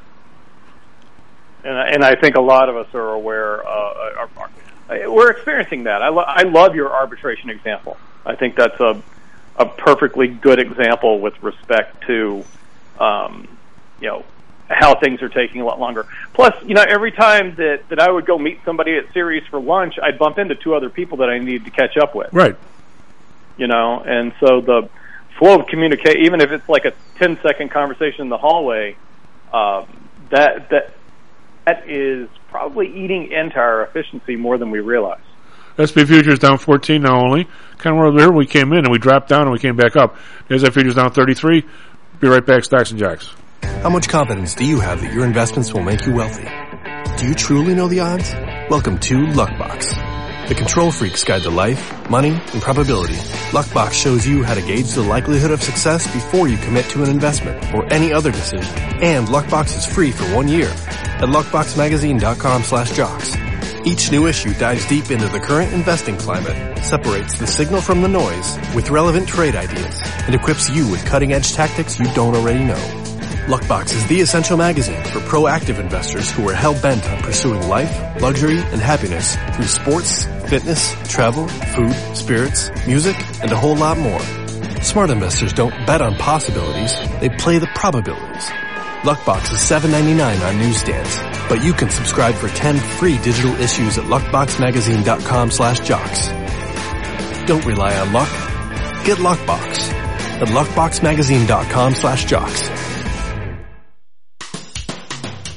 And, and I think a lot of us are aware... Uh, are, are, we're experiencing that. I, lo- I love your arbitration example. I think that's a, a perfectly good example with respect to, um, you know, how things are taking a lot longer. Plus, you know, every time that, that I would go meet somebody at Sirius for lunch, I'd bump into two other people that I needed to catch up with. Right. You know, and so the flow of communication, even if it's like a ten-second conversation in the hallway, um, that that that is probably eating into our efficiency more than we realize. S and P futures down fourteen now only. Kind of where we came in and we dropped down and we came back up. The S and P futures down thirty-three. Be right back, Stocks and Jocks. How much confidence do you have that your investments will make you wealthy? Do you truly know the odds? Welcome to Luckbox, the control freak's guide to life, money, and probability. Luckbox shows you how to gauge the likelihood of success before you commit to an investment or any other decision. And Luckbox is free for one year at luckboxmagazine.com slash jocks. Each new issue dives deep into the current investing climate, separates the signal from the noise with relevant trade ideas, and equips you with cutting-edge tactics you don't already know. Luckbox is the essential magazine for proactive investors who are hell-bent on pursuing life, luxury, and happiness through sports, fitness, travel, food, spirits, music, and a whole lot more. Smart investors don't bet on possibilities, they play the probabilities. Luckbox is seven ninety-nine on newsstands, but you can subscribe for ten free digital issues at luckboxmagazine.com slash jocks. Don't rely on luck. Get Luckbox. at luckboxmagazine.com slash jocks.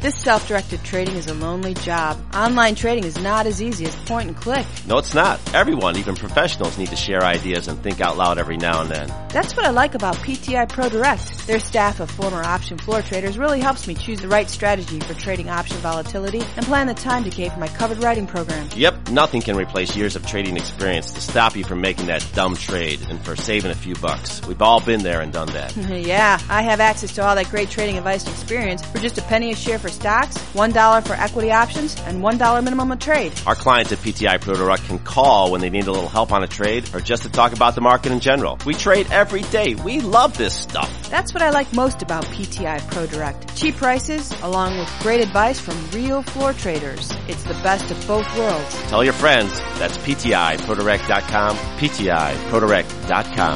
This self-directed trading is a lonely job. Online trading is not as easy as point and click. No, it's not. Everyone, even professionals, need to share ideas and think out loud every now and then. That's what I like about P T I Pro Direct. Their staff of former option floor traders really helps me choose the right strategy for trading option volatility and plan the time decay for my covered writing program. Yep, nothing can replace years of trading experience to stop you from making that dumb trade and for saving a few bucks. We've all been there and done that. Yeah, I have access to all that great trading advice and experience for just a penny a share for stocks, one dollar for equity options, and one dollar minimum a trade. Our clients at P T I Pro Direct can call when they need a little help on a trade or just to talk about the market in general. We trade every day. We love this stuff. That's what I like most about P T I Pro Direct. Cheap prices, along with great advice from real floor traders. It's the best of both worlds. Tell your friends. That's P T I Pro Direct dot com, P T I Pro Direct dot com.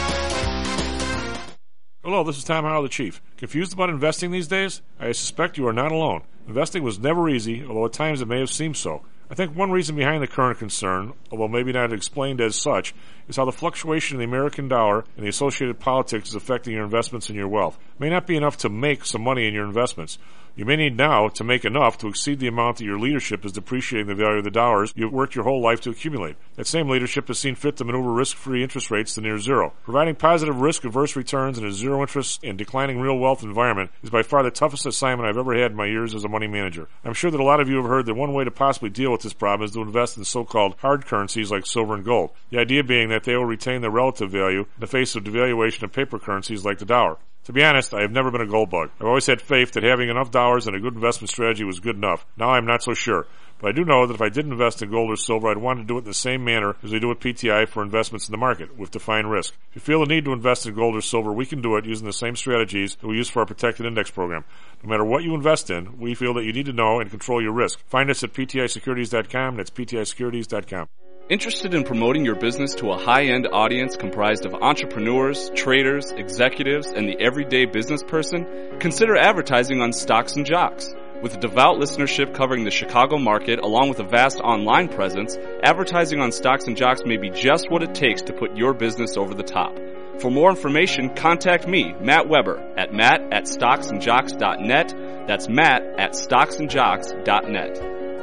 Hello, this is Tom Howell, the Chief. Confused about investing these days? I suspect you are not alone. Investing was never easy, although at times it may have seemed so. I think one reason behind the current concern, although maybe not explained as such, is how the fluctuation in the American dollar and the associated politics is affecting your investments and your wealth. It may not be enough to make some money in your investments. You may need now to make enough to exceed the amount that your leadership is depreciating the value of the dollars you've worked your whole life to accumulate. That same leadership has seen fit to maneuver risk-free interest rates to near zero. Providing positive risk-averse returns in a zero-interest and declining real wealth environment is by far the toughest assignment I've ever had in my years as a money manager. I'm sure that a lot of you have heard that one way to possibly deal with this problem is to invest in so-called hard currencies like silver and gold. The idea being that they will retain their relative value in the face of devaluation of paper currencies like the dollar. To be honest, I have never been a gold bug. I've always had faith that having enough dollars and a good investment strategy was good enough. Now I'm not so sure. But I do know that if I did invest in gold or silver, I'd want to do it in the same manner as we do with P T I for investments in the market, with defined risk. If you feel the need to invest in gold or silver, we can do it using the same strategies that we use for our protected index program. No matter what you invest in, we feel that you need to know and control your risk. Find us at P T I securities dot com. That's P T I securities dot com. Interested in promoting your business to a high-end audience comprised of entrepreneurs, traders, executives, and the everyday business person? Consider advertising on Stocks and Jocks. With a devout listenership covering the Chicago market along with a vast online presence, advertising on Stocks and Jocks may be just what it takes to put your business over the top. For more information, contact me, Matt Weber, at matt at stocks and jocks dot net. That's Matt at stocks and jocks dot net.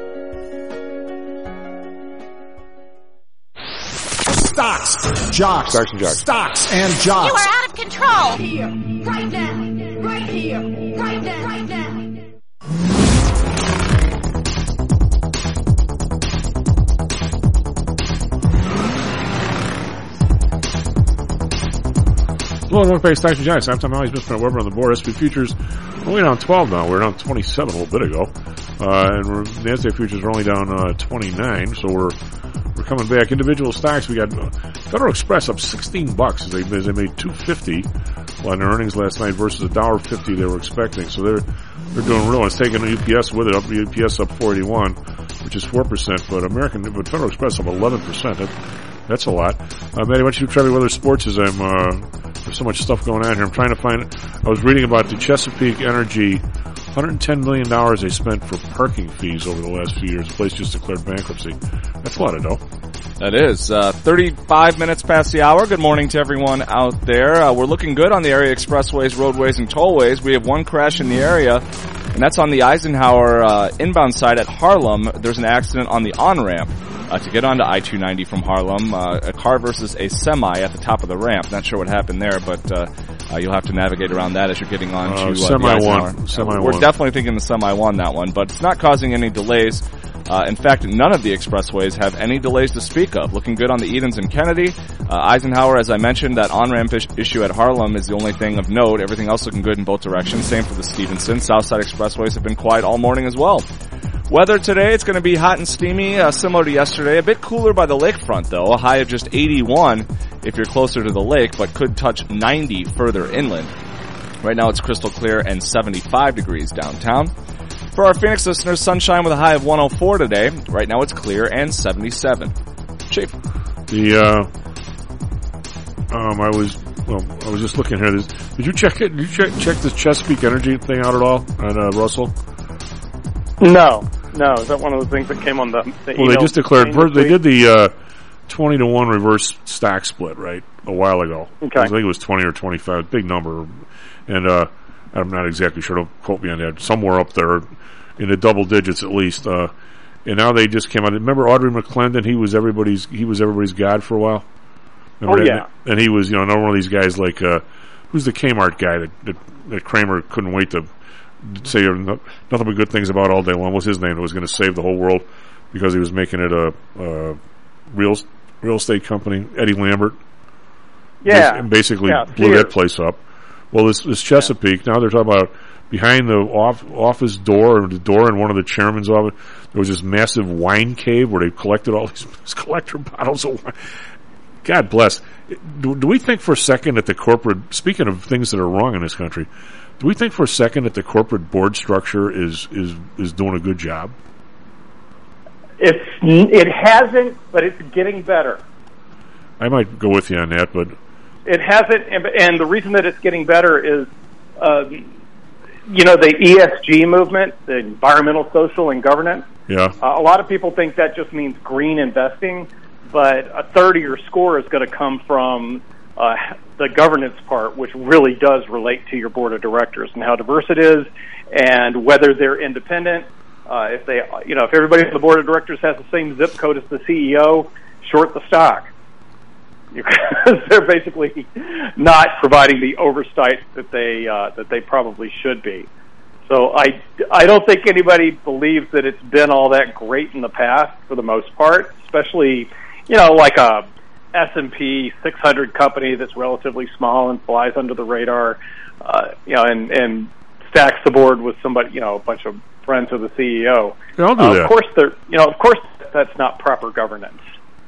Stocks, jocks, Stocks and jocks. Stocks and jocks. You are out of control. Here, right now, right here, right now, right now. Hello, North Bay Stocks and Jocks. I'm Tom Howell. Mister Weber on the board. S and P futures are only down twelve now. We were down twenty-seven a little bit ago, uh, and we're, the Nasdaq futures are only down uh, twenty-nine. So we're we're coming back. Individual stocks, we got uh, Federal Express up sixteen bucks as they, as they made two fifty on their earnings last night versus a dollar fifty they were expecting. So they're they're doing real. It's taking U P S with it up. U P S up four eighty-one, which is four percent. But American, but Federal Express up eleven percent. That, that's a lot. Uh, Maddie, why don't you tell me whether sports is? I'm uh, there's so much stuff going on here. I'm trying to find. I was reading about the Chesapeake Energy, one hundred ten million dollars they spent for parking fees over the last few years. The place just declared bankruptcy. That's a lot of dough. That is. Uh, thirty-five minutes past the hour. Good morning to everyone out there. Uh, we're looking good on the area expressways, roadways, and tollways. We have one crash in the area, and that's on the Eisenhower uh, inbound side at Harlem. There's an accident on the on-ramp. Uh, to get onto I two ninety from Harlem, uh, a car versus a semi at the top of the ramp. Not sure what happened there, but uh, uh, you'll have to navigate around that as you're getting on uh, to uh, semi the one. Semi uh, We're one. definitely thinking the semi won that one, but it's not causing any delays. Uh, in fact, none of the expressways have any delays to speak of. Looking good on the Edens and Kennedy. Uh, Eisenhower, as I mentioned, that on-ramp is- issue at Harlem is the only thing of note. Everything else looking good in both directions. Same for the Stevenson. Southside expressways have been quiet all morning as well. Weather today, it's going to be hot and steamy, uh, similar to yesterday. A bit cooler by the lakefront, though. A high of just eighty-one if you're closer to the lake, but could touch ninety further inland. Right now it's crystal clear and seventy-five degrees downtown. For our Phoenix listeners, sunshine with a high of one oh four today. Right now it's clear and seventy-seven. Chief. The, uh, um, I was, well, I was just looking here. This, did you check it? Did you check, check this Chesapeake Energy thing out at all on, uh, Russell? No. No, is that one of the things that came on the, the Well, they just declared, they did the, uh, twenty to one reverse stock split, right? A while ago. Okay. I think it was twenty or twenty-five, big number. And, uh, I'm not exactly sure. Don't quote me on that. Somewhere up there in the double digits at least. Uh, and now they just came out. Remember Audrey McClendon? He was everybody's. He was everybody's god for a while. Remember oh that? yeah. And he was, you know, another one of these guys like uh, who's the Kmart guy that, that that Kramer couldn't wait to say nothing but good things about all day long. What's his name? That was going to save the whole world because he was making it a, a real real estate company. Eddie Lambert. Yeah. And basically yeah, blew that place up. Well, this, this Chesapeake, yeah. Now they're talking about behind the off, office door, or the door in one of the chairman's office, there was this massive wine cave where they collected all these, these collector bottles of wine. God bless. Do, do we think for a second that the corporate, speaking of things that are wrong in this country, do we think for a second that the corporate board structure is, is, is doing a good job? It's, it hasn't, but it's getting better. I might go with you on that, but... It hasn't, and, and the reason that it's getting better is, uh, you know, the E S G movement, the environmental, social, and governance. Yeah. Uh, a lot of people think that just means green investing, but a third of your score is going to come from uh, the governance part, which really does relate to your board of directors and how diverse it is, and whether they're independent. Uh, if they, you know, if everybody on the board of directors has the same zip code as the C E O, short the stock. Because they're basically not providing the oversight that they uh, that they probably should be. So I, I don't think anybody believes that it's been all that great in the past for the most part, especially, you know, like a S and P six hundred company that's relatively small and flies under the radar, uh, you know, and, and stacks the board with somebody, you know, a bunch of friends of the C E O. Yeah, I'll do uh, that. Of course, they're, you know, of course, that's not proper governance.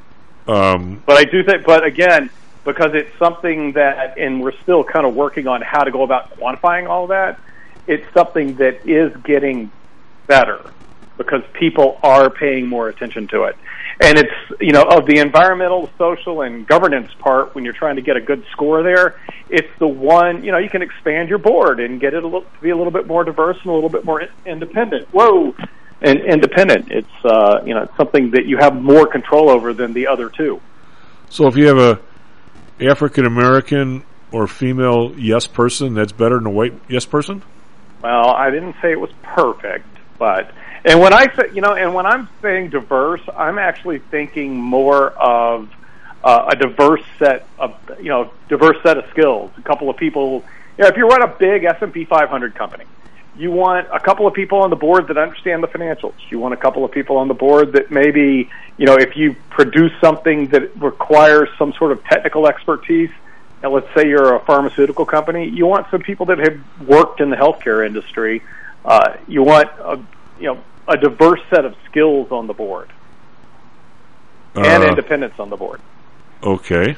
Um, but I do think, but again, because it's something that, and we're still kind of working on how to go about quantifying all that, it's something that is getting better because people are paying more attention to it. And it's, you know, of the environmental, social, and governance part, when you're trying to get a good score there, it's the one, you know, you can expand your board and get it a little, be a little bit more diverse and a little bit more independent. Whoa! And independent. It's, uh, you know, it's something that you have more control over than the other two. So if you have a African American or female yes person, that's better than a white yes person? Well, I didn't say it was perfect, but, and when I say, you know, and when I'm saying diverse, I'm actually thinking more of uh, a diverse set of, you know, diverse set of skills. A couple of people, you know, if you run a big S and P five hundred company, you want a couple of people on the board that understand the financials. You want a couple of people on the board that maybe, you know, if you produce something that requires some sort of technical expertise, and let's say you're a pharmaceutical company, you want some people that have worked in the healthcare industry. Uh, you want a, you know, a diverse set of skills on the board and uh, independence on the board. Okay.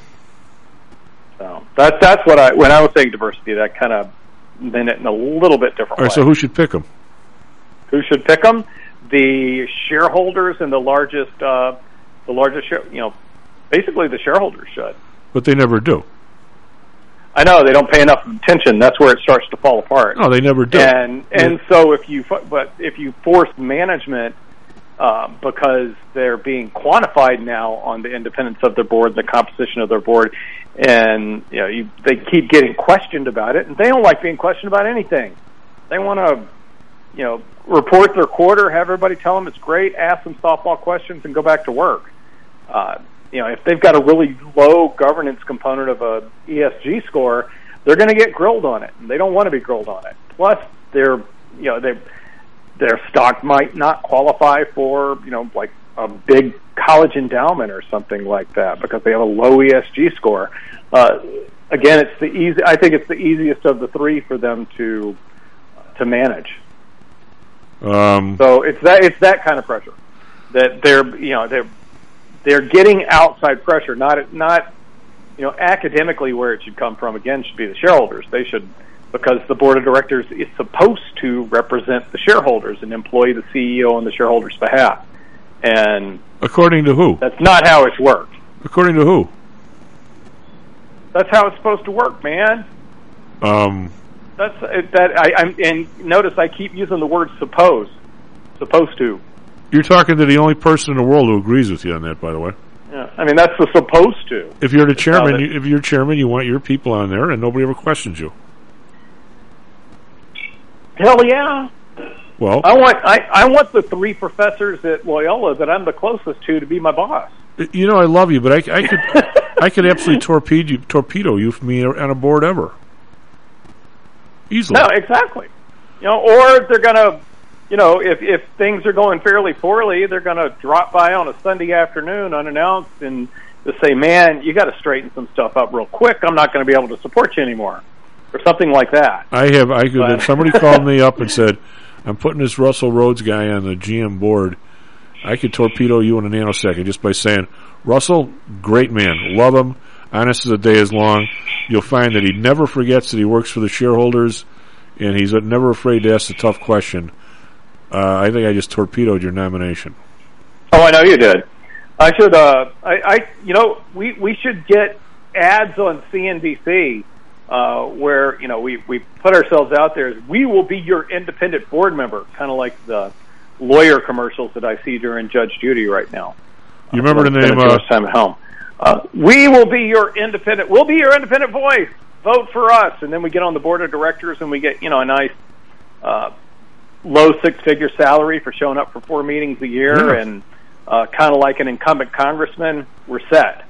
So that's that's what I when I was saying diversity, that kind of meant it in a little bit different All right, way. so who should pick them? Who should pick them? The shareholders and the largest, uh, the largest, share, you know, basically the shareholders should. But they never do. I know they don't pay enough attention. That's where it starts to fall apart. No, they never do. And and yeah. so if you but if you force management uh, because they're being quantified now on the independence of their board, the composition of their board, and you know you, they keep getting questioned about it, and they don't like being questioned about anything. They want to, you know, report their quarter, have everybody tell them it's great, ask them softball questions, and go back to work. Uh, you know, if they've got a really low governance component of a E S G score, they're going to get grilled on it, and they don't want to be grilled on it. Plus, their, you know, they, their stock might not qualify for, you know, like a big college endowment or something like that because they have a low E S G score. Uh, again, it's the easy. I think it's the easiest of the three for them to to manage. Um, so it's that it's that kind of pressure that they're you know they're they're getting outside pressure, not not you know academically where it should come from. Again, should be the shareholders. They should, because the board of directors is supposed to represent the shareholders and employ the C E O on the shareholders' behalf. And according to who? That's not how it's worked. According to who? That's how it's supposed to work, man. Um. That's that. I, I'm and notice I keep using the word "suppose." Supposed to. You're talking to the only person in the world who agrees with you on that, by the way. Yeah, I mean that's the supposed to. If you're the chairman, that, you, if you're chairman, you want your people on there, and nobody ever questions you. Hell yeah. Well, I want I, I want the three professors at Loyola that I'm the closest to to be my boss. You know, I love you, but I, I could I could absolutely torpedo you, torpedo you from me on a board ever. Easily. No, exactly. You know, or they're gonna, you know, if if things are going fairly poorly, they're gonna drop by on a Sunday afternoon unannounced and just say, "Man, you got to straighten some stuff up real quick. I'm not going to be able to support you anymore," or something like that. I have. I could. If somebody called me up and said, "I'm putting this Russell Rhodes guy on the G M board," I could torpedo you in a nanosecond just by saying, "Russell, great man, love him, honest as the day is long. You'll find that he never forgets that he works for the shareholders, and he's never afraid to ask a tough question." Uh, I think I just torpedoed your nomination. Oh, I know you did. I should. Uh, I, I. You know, we we should get ads on C N B C uh, where you know we we put ourselves out there as we will be your independent board member, kind of like the lawyer commercials that I see during Judge Judy right now. You remember uh, the name? Uh, time at home. Uh, we will be your independent. We'll be your independent voice. Vote for us, and then we get on the board of directors, and we get you know a nice uh, low six-figure salary for showing up for four meetings a year, Yeah. and uh, kind of like an incumbent congressman. We're set.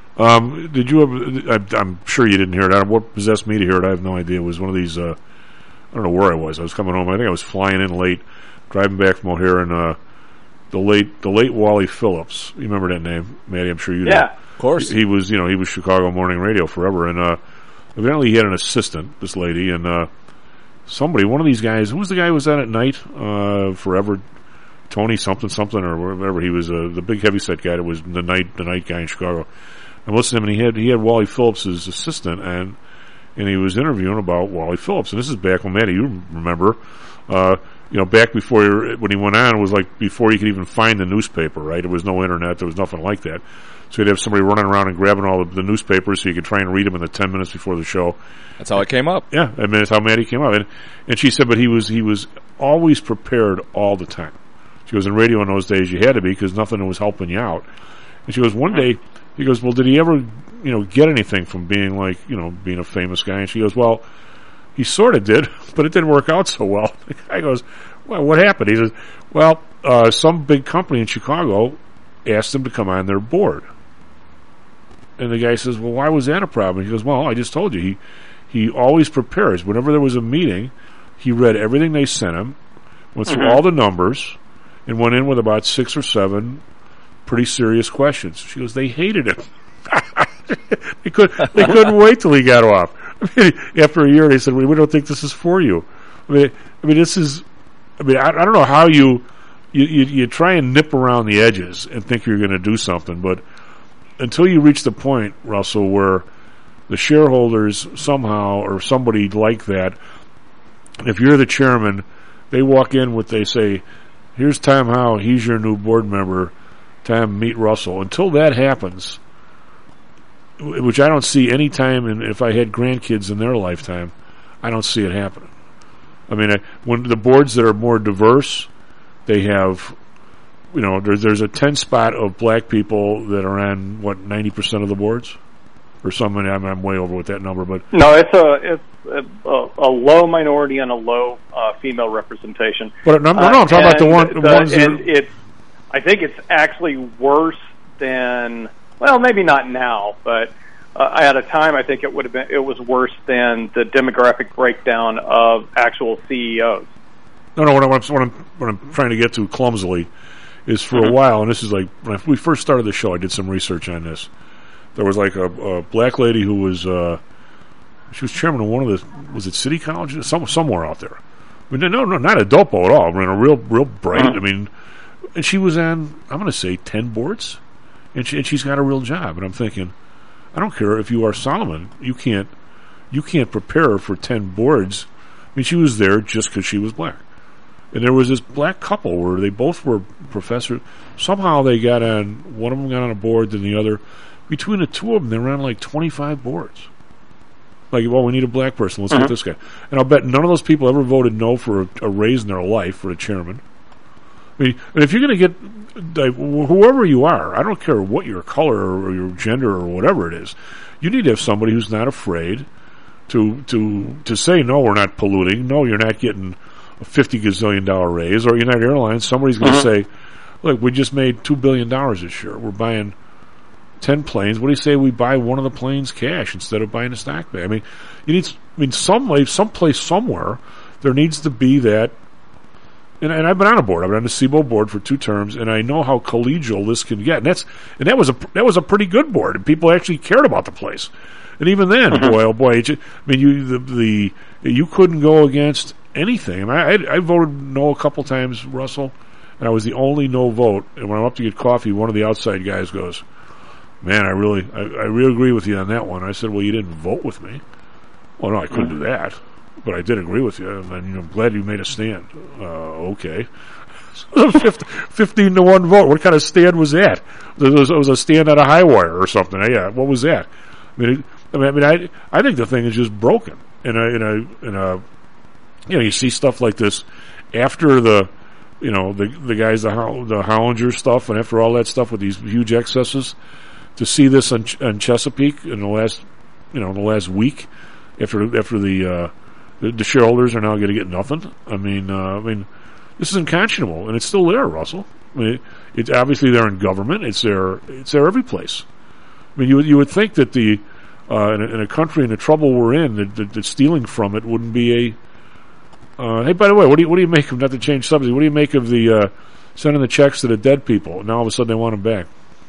Um, did you? Have, I, I'm sure you didn't hear it. I, what possessed me to hear it? I have no idea. It was one of these. Uh, I don't know where I was. I was coming home. I think I was flying in late, driving back from O'Hare, and uh, the late the late Wally Phillips. You remember that name, Maddie? I'm sure you do. Yeah, of course. He, he was, you know, he was Chicago morning radio forever, and uh, evidently he had an assistant, this lady, and uh, somebody, one of these guys. Who was the guy who was on at night uh, forever? Tony something something or whatever. He was uh, the big heavyset guy that was the night the night guy in Chicago. I'm listening to him, and he had he had Wally Phillips' assistant, and and he was interviewing about Wally Phillips. And this is back when, Maddie, you remember, uh, you know, back before he, when he went on, it was like before you could even find the newspaper, right? There was no internet, there was nothing like that. So you'd have somebody running around and grabbing all the, the newspapers so you could try and read them in the ten minutes before the show. That's how it came up. Yeah, I mean, that's how Maddie came up. And, and she said, but he was he was always prepared all the time. She goes, in radio in those days, you had to be because nothing was helping you out. And she goes, one day, he goes, well, did he ever, you know, get anything from being like, you know, being a famous guy? And she goes, well, he sort of did, but it didn't work out so well. The guy goes, well, what happened? He says, well, uh, some big company in Chicago asked him to come on their board. And the guy says, well, why was that a problem? He goes, well, I just told you. He, he always prepares. Whenever there was a meeting, he read everything they sent him, went through Mm-hmm. all the numbers, and went in with about six or seven pretty serious questions. She goes, they hated him. they, could, they couldn't wait till he got off. I mean, after a year, they said, we, we don't think this is for you. I mean, I mean, this is, I mean, I, I don't know how you, you, you, you try and nip around the edges and think you're going to do something, but until you reach the point, Russell, where the shareholders somehow, or somebody like that, if you're the chairman, they walk in with, they say, here's Tom Howe, he's your new board member, Tom, meet Russell. Until that happens, which I don't see any time, and if I had grandkids in their lifetime, I don't see it happening. I mean, I, when the boards that are more diverse, they have, you know, there, there's a ten spot of black people that are on, what, ninety percent of the boards? Or something, I'm, I'm way over with that number, but... No, it's a it's a, a low minority and a low uh, female representation. But no, no, no I'm talking uh, about the one... The, ones that and are, it's, I think it's actually worse than... Well, maybe not now, but uh, at a time I think it would have been... It was worse than the demographic breakdown of actual C E Os. No, no, what I'm, what I'm, what I'm trying to get to clumsily is for Mm-hmm. a while, and this is like... When I, we first started the show, I did some research on this. There was like a, a black lady who was, uh, she was chairman of one of the, was it City College? Some, somewhere out there. I mean, no, no, not a dopo at all. I mean, a real, real bright. I mean, and she was on, I'm going to say, ten boards, and, she, and she's got a real job. And I'm thinking, I don't care if you are Solomon, you can't, you can't prepare for ten boards. I mean, she was there just because she was black. And there was this black couple where they both were professors. Somehow they got on, one of them got on a board than the other. Between the two of them, they ran like twenty-five boards. Like, well, we need a black person. Let's Mm-hmm. get this guy. And I'll bet none of those people ever voted no for a, a raise in their life for a chairman. I mean, and if you're going to get, like, whoever you are, I don't care what your color or your gender or whatever it is, you need to have somebody who's not afraid to to to say, no, we're not polluting. No, you're not getting a fifty gazillion dollar raise, or United Airlines, somebody's going to Mhm. say, look, we just made two billion dollars this year. We're buying ten planes. What do you say we buy one of the planes cash instead of buying a stock back? I mean, you need, I mean, some way, someplace, somewhere, there needs to be that. And, and I've been on a board. I've been on the C B O board for two terms, and I know how collegial this can get. And that's and that was a that was a pretty good board, and people actually cared about the place. And even then, Mhm. boy, oh boy, it, ju- I mean, you the, the you couldn't go against anything. I, mean, I I voted no a couple times, Russell, and I was the only no vote. And when I'm up to get coffee, one of the outside guys goes, "Man, I really I, I really agree with you on that one." I said, "Well, you didn't vote with me." Well, no, I couldn't do that. But I did agree with you, and I'm you know, glad you made a stand. Uh, okay. fifteen to one vote. What kind of stand was that? It was, it was a stand on a high wire or something. Yeah, what was that? I mean, it, I mean, I, mean I, I think the thing is just broken. In a, in a, in a, you know, you see stuff like this after the, you know, the the guys, the Ho- the Hollinger stuff, and after all that stuff with these huge excesses, to see this on, on Chesapeake in the last, you know, the last week, after after the. Uh, The, the shareholders are now going to get nothing. I mean, uh, I mean, this is unconscionable, and it's still there, Russell. I mean, it, it's obviously there in government. It's there. It's there every place. I mean, you would you would think that the uh, in, a, in a country in the trouble we're in, that, that, that stealing from it wouldn't be a. Uh, hey, by the way, what do you what do you make of, not to change subject? What do you make of the uh, sending the checks to the dead people? Now all of a sudden they want them back.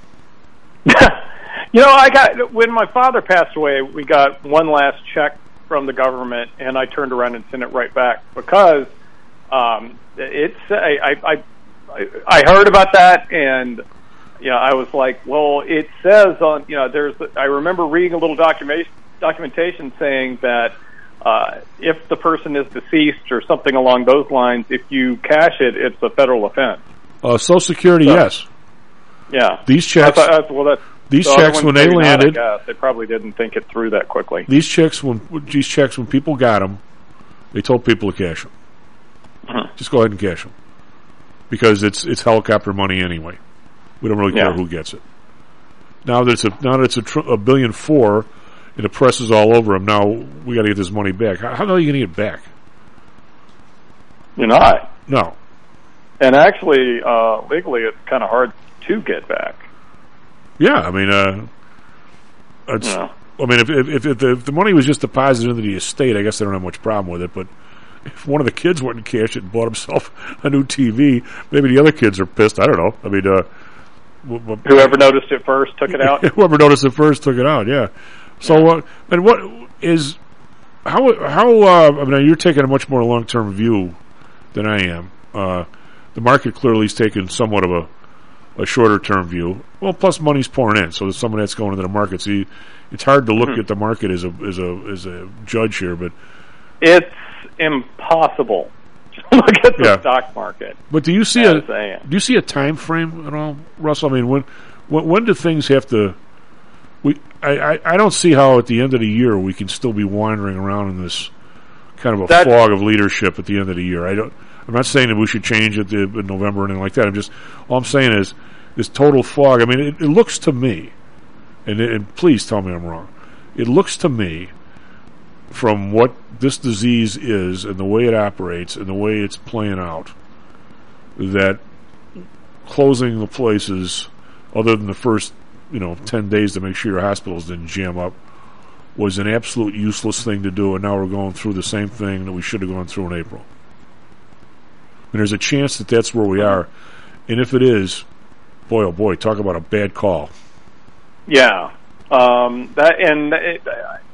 You know, I got when my father passed away, we got one last check from the government, and I turned around and sent it right back because um, it's. I, I I I heard about that, and you know, I was like, well, it says on you know, there's. I remember reading a little documentation documentation saying that uh, if the person is deceased or something along those lines, if you cash it, it's a federal offense. Uh, Social Security, So, yes. Yeah, These checks. I thought, well, that's. These So checks, when they maybe not, landed, I guess. They probably didn't think it through that quickly. These checks, when these checks, when people got them, they told people to cash them. Mm-hmm. Just go ahead and cash them, because it's it's helicopter money anyway. We don't really care Yeah. who gets it. Now that it's a now that it's a, tr- a billion four, and the press is all over them. Now we got to get this money back. How, how are you going to get it back? You're not. No. And actually, uh, legally, it's kind of hard to get back. Yeah, I mean, uh, it's, Yeah. I mean, if if, if, the, if the money was just deposited into the estate, I guess they don't have much problem with it. But if one of the kids went and cashed it and bought himself a new T V, maybe the other kids are pissed. I don't know. I mean, uh, w- w- Whoever noticed it first took it out. whoever noticed it first took it out. Yeah. So, uh, and what is how how? Uh, I mean, you're taking a much more long term view than I am. Uh, the market clearly is taking somewhat of a a shorter term view. Well, plus money's pouring in, so there's some of that's going into the market. So you, it's hard to look Mm-hmm. at the market as a as a as a judge here, but It's impossible to look at the Yeah. stock market. but do you see as a a- do you see a time frame at all, Russell? I mean, when when, when do things have to? We I, I, I don't see how at the end of the year we can still be wandering around in this kind of a That- fog of leadership at the end of the year. I don't. I'm not saying that we should change it to, in November or anything like that. I'm just all I'm saying is this total fog. I mean, it, it looks to me, and, and please tell me I'm wrong. It looks to me, from what this disease is and the way it operates and the way it's playing out, that closing the places, other than the first, you know, ten days to make sure your hospitals didn't jam up, was an absolute useless thing to do. And now we're going through the same thing that we should have gone through in April. And there's a chance that that's where we are. And if it is, boy, oh boy, talk about a bad call. Yeah, um, that and it,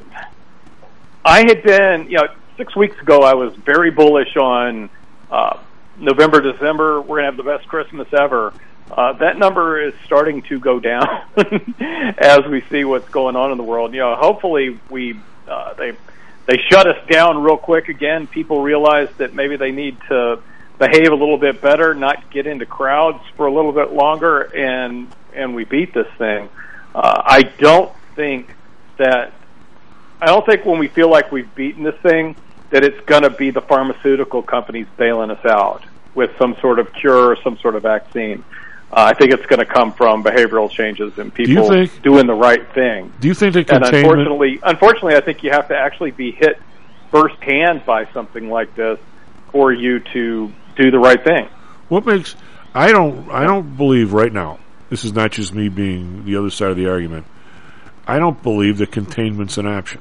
I had been, you know, six weeks ago. I was very bullish on uh, November, December. We're gonna have the best Christmas ever. Uh, that number is starting to go down as we see what's going on in the world. You know, hopefully we uh, they they shut us down real quick again. People realize that maybe they need to behave a little bit better, not get into crowds for a little bit longer, and and we beat this thing. Uh, I don't think that I don't think when we feel like we've beaten this thing that it's going to be the pharmaceutical companies bailing us out with some sort of cure or some sort of vaccine. Uh, I think it's going to come from behavioral changes and people Do you think, doing the right thing. Do you think that And containment... unfortunately, unfortunately, I think you have to actually be hit firsthand by something like this for you to do the right thing. What makes I don't I don't believe right now. This is not just me being the other side of the argument. I don't believe that containment's an option.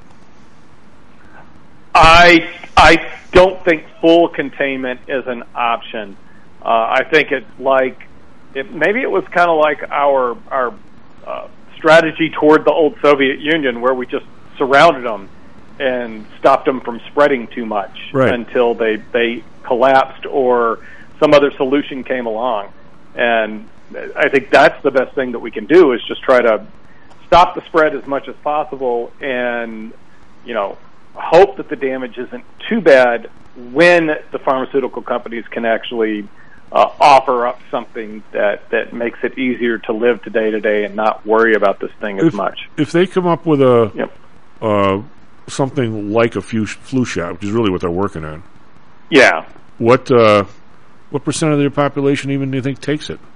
I I don't think full containment is an option. Uh, I think it's like it, maybe it was kind of like our our uh, strategy toward the old Soviet Union, where we just surrounded them and stopped them from spreading too much right. until they they collapsed or some other solution came along. And I think that's the best thing that we can do, is just try to stop the spread as much as possible, and you know, hope that the damage isn't too bad when the pharmaceutical companies can actually uh, offer up something that, that makes it easier to live today to day and not worry about this thing as if, much. If they come up with a yep. uh, something like a flu, flu shot, which is really what they're working on, yeah. What uh, what percent of their population even do you think takes it?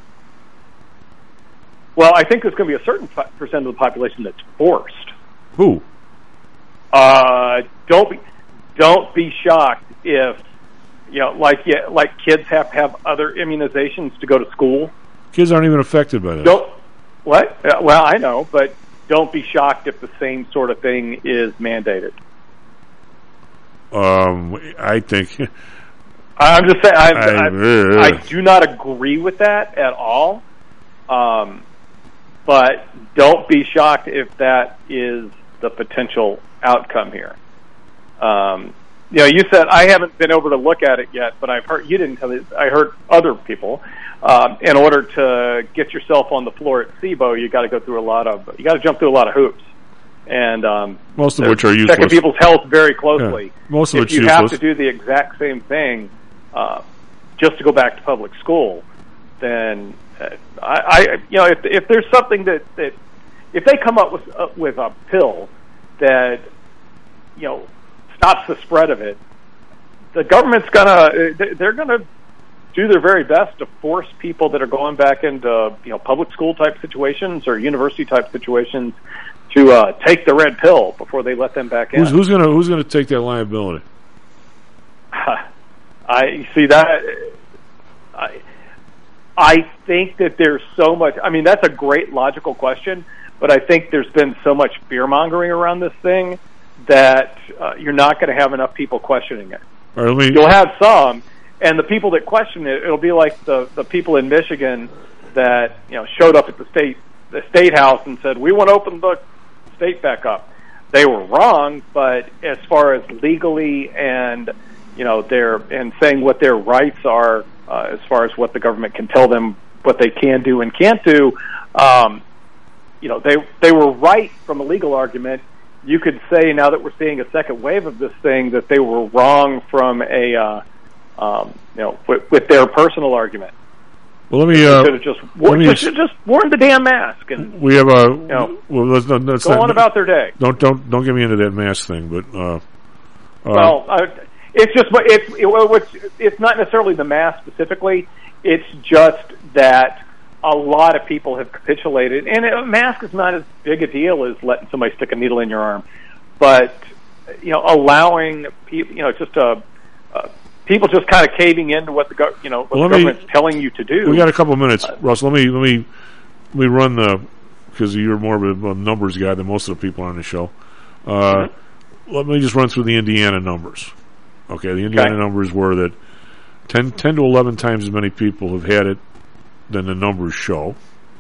Well, I think there's going to be a certain percent of the population that's forced. Who? Uh, don't be, don't be shocked if, you know, like yeah, like kids have to have other immunizations to go to school. Kids aren't even affected by that. Don't what? Uh, well, I know, but don't be shocked if the same sort of thing is mandated. Um, I think. I'm just saying. I, I, I, I do not agree with that at all. Um, but don't be shocked if that is the potential outcome here. Um, you know, you said I haven't been over to look at it yet, but I've heard you didn't tell me. I heard other people. Um, in order to get yourself on the floor at S I B O, you got to go through a lot of. You got to jump through a lot of hoops, and um, most of which are useless. Checking people's health very closely. Yeah, most of if it's you useless. have to do the exact same thing uh, just to go back to public school, then uh, I, I, you know, if if there's something that, that if they come up with uh, with a pill that, you know, stops the spread of it, the government's gonna they're gonna do their very best to force people that are going back into, you know, public school type situations or university type situations to uh, take the red pill before they let them back in. Who's, who's gonna who's gonna take that liability? I see that. I I think that there's so much. I mean, that's a great logical question, but I think there's been so much fear mongering around this thing that uh, you're not going to have enough people questioning it. All right, let me, You'll have some, and the people that question it, it'll be like the the people in Michigan that, you know, showed up at the state the state house and said, "We want to open the state back up." They were wrong, but as far as legally and, you know, their and saying what their rights are, uh, as far as what the government can tell them what they can do and can't do, um, you know, they they were right from a legal argument. You could say, now that we're seeing a second wave of this thing, that they were wrong from a, uh, um, you know, with, with their personal argument. Well, let me. Uh, should have just, wor- just, just worn the damn mask, and we have a. You know, well, let's, let's go not, on about their day. Don't don't don't get me into that mask thing, but. Uh, uh, well, uh, it's just it's it, it's not necessarily the mask specifically. It's just that a lot of people have capitulated, and a mask is not as big a deal as letting somebody stick a needle in your arm, but, you know, allowing people, you know, just a. Uh, people just kind of caving into what the go- you know what well, the me, government's telling you to do. We got a couple of minutes, uh, Russ. Let me let me let me run the, because you're more of a, a numbers guy than most of the people on the show. Uh, mm-hmm. Let me just run through the Indiana numbers. Okay, the Indiana okay. numbers were that ten, ten to eleven times as many people have had it than the numbers show.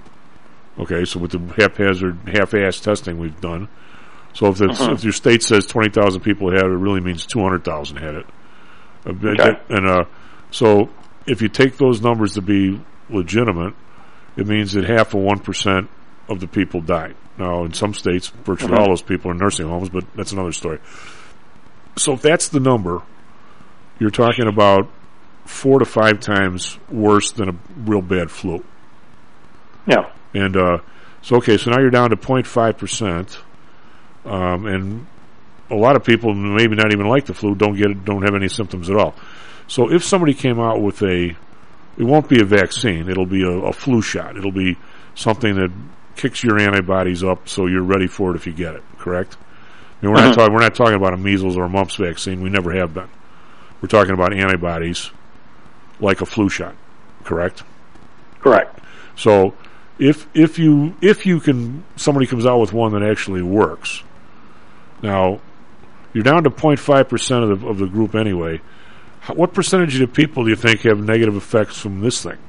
Okay, so with the haphazard, half-ass testing we've done, so if it's, uh-huh. if your state says twenty thousand people had it, it really means two hundred thousand had it. Okay. And uh, so if you take those numbers to be legitimate, it means that half of one percent of the people died. Now, in some states, virtually mm-hmm. all those people are in nursing homes, but that's another story. So if that's the number, you're talking about four to five times worse than a real bad flu. Yeah. And uh, so, okay, so now you're down to zero point five percent, um, and a lot of people, maybe not even like the flu, don't get it, don't have any symptoms at all. So if somebody came out with a, it won't be a vaccine, it'll be a, a flu shot. It'll be something that kicks your antibodies up so you're ready for it if you get it, correct? I mean, we're, mm-hmm. not talking, we're not talking about a measles or a mumps vaccine. We never have been. we're talking about antibodies like a flu shot, correct? Correct. So if if you if you can somebody comes out with one that actually works, now you're down to zero point five percent of the of the group anyway. How, what percentage of the people do you think have negative effects from this thing?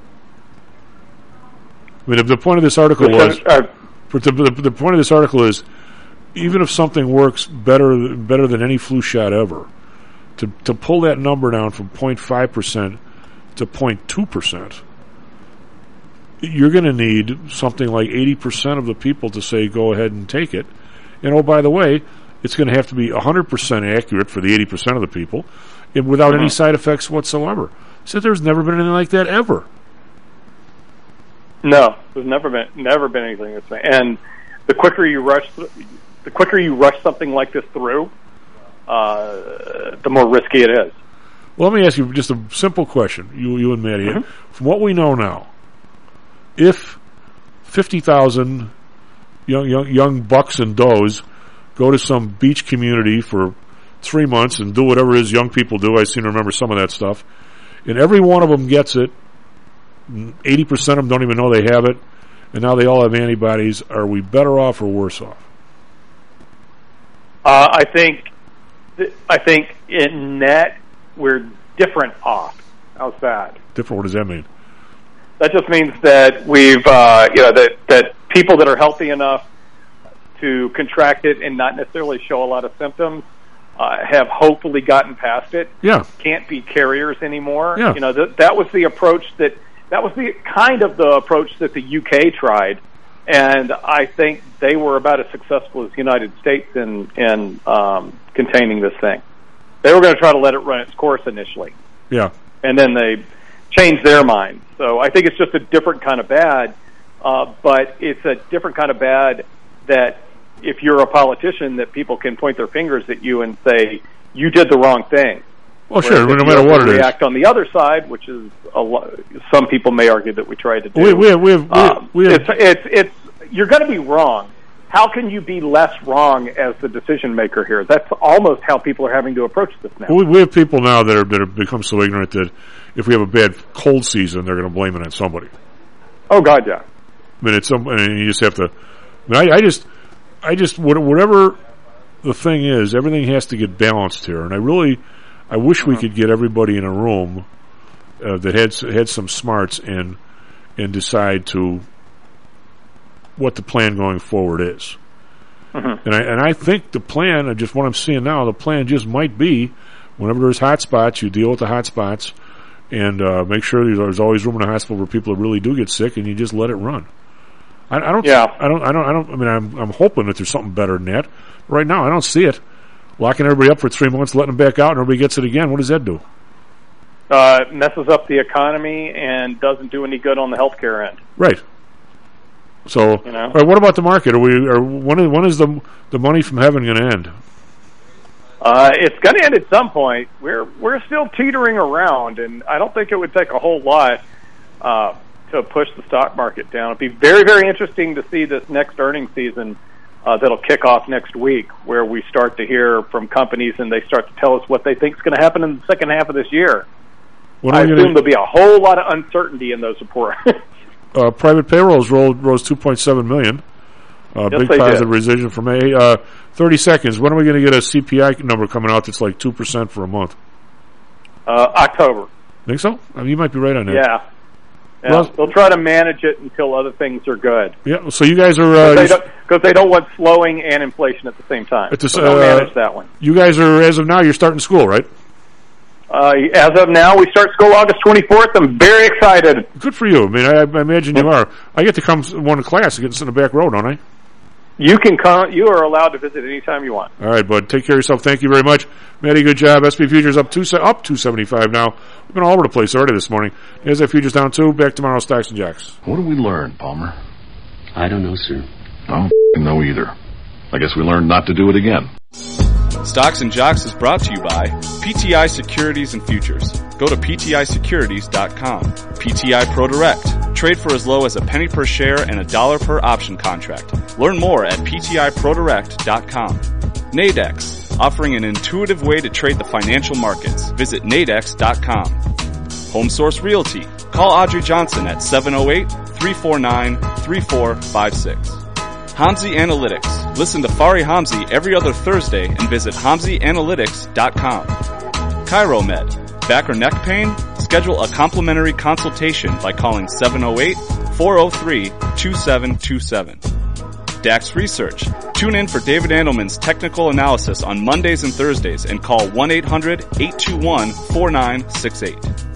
I mean, the, the point of this article was uh, the, the, the point of this article is even if something works better better than any flu shot ever, to to pull that number down from zero point five percent to zero point two percent, you're going to need something like eighty percent of the people to say go ahead and take it. And oh, by the way, it's going to have to be one hundred percent accurate for the eighty percent of the people and without mm-hmm. any side effects whatsoever. So there's never been anything like that ever. No, there's never been never been anything that's been. And the quicker you rush, the quicker you rush something like this through, uh, the more risky it is. Well, let me ask you just a simple question, you you and Maddie. Mm-hmm. From what we know now, if fifty thousand young young young bucks and does go to some beach community for three months and do whatever it is young people do, I seem to remember some of that stuff, and every one of them gets it. eighty percent of them don't even know they have it, and now they all have antibodies. Are we better off or worse off? Uh, I think, th- I think in net we're different off. How's that? Different. What does that mean? That just means that we've, uh, you know, that that people that are healthy enough to contract it and not necessarily show a lot of symptoms uh, have hopefully gotten past it. Yeah. Can't be carriers anymore. Yeah. You know, th- that was the approach that. That was the kind of the approach that the U K tried, and I think they were about as successful as the United States in in um, containing this thing. They were going to try to let it run its course initially, yeah, and then they changed their mind. So I think it's just a different kind of bad, uh, but it's a different kind of bad that if you're a politician, that people can point their fingers at you and say you did the wrong thing. Well, sure, no matter what it is. React on the other side, which is a lo- some people may argue that we tried to do. We, we have, we have, um, we have, it's, it's, it's, you're going to be wrong. How can you be less wrong as the decision maker here? That's almost how people are having to approach this now. We, we have people now that, are, that have become so ignorant that if we have a bad cold season, they're going to blame it on somebody. Oh, God, yeah. I mean, it's some, and you just have to. I, mean, I, I just, I just, whatever the thing is, everything has to get balanced here, and I really. I wish we could get everybody in a room uh, that had had some smarts and and decide to what the plan going forward is. Mm-hmm. And I and I think the plan, just what I'm seeing now, the plan just might be whenever there's hot spots, you deal with the hot spots and uh, make sure there's always room in a hospital where people really do get sick, and you just let it run. I, I don't. Yeah. I don't. I don't. I don't. I mean, I'm I'm hoping that there's something better than that. Right now, I don't see it. Locking everybody up for three months, letting them back out, and everybody gets it again. What does that do? Uh, it messes up the economy and doesn't do any good on the healthcare end. Right. So, you know? all right, what about the market? Are we? Are when is when is the the money from heaven going to end? Uh, it's going to end at some point. We're we're still teetering around, and I don't think it would take a whole lot uh, to push the stock market down. It'd be very very interesting to see this next earnings season. Uh, that'll kick off next week, where we start to hear from companies and they start to tell us what they think is going to happen in the second half of this year. I assume gonna... there'll be a whole lot of uncertainty in those reports. uh, private payrolls rolled, rose two point seven million. Uh, yes, big they positive did. Revision from May. Uh, thirty seconds. When are we going to get a C P I number coming out that's like two percent for a month? Uh, October. Think so? I mean, you might be right on that. Yeah. Yeah, well, they'll try to manage it until other things are good. Yeah, so you guys are... Uh, Because they, they don't want slowing and inflation at the same time. It's a, so they'll uh, manage that one. You guys are, as of now, you're starting school, right? Uh, as of now, we start school August twenty-fourth. I'm very excited. Good for you. I mean, I, I imagine you are. I get to come one class and get to sit in the back row, don't I? You can come. You are allowed to visit anytime you want. All right, bud. Take care of yourself. Thank you very much. Matty, good job. S and P Futures up two up two seventy-five now. We've been all over the place already this morning. There's that Futures down two. Back tomorrow, Stocks and Jocks. What did we learn, Palmer? I don't know, sir. I don't know either. I guess we learned not to do it again. Stocks and Jocks is brought to you by P T I Securities and Futures. Go to P T I securities dot com. P T I ProDirect. Trade for as low as a penny per share and a dollar per option contract. Learn more at P T I Pro Direct dot com. Nadex. offering an intuitive way to trade the financial markets. Visit nadex dot com. Home Source Realty. Call Audrey Johnson at seven oh eight, three four nine, three four five six. Hamzy Analytics. Listen to Fari Hamzy every other Thursday and visit hamzy analytics dot com. ChiroMed. Back or neck pain? Schedule a complimentary consultation by calling seven oh eight, four oh three, two seven two seven. Dax Research. Tune in for David Andelman's technical analysis on Mondays and Thursdays and call one eight hundred, eight two one, four nine six eight.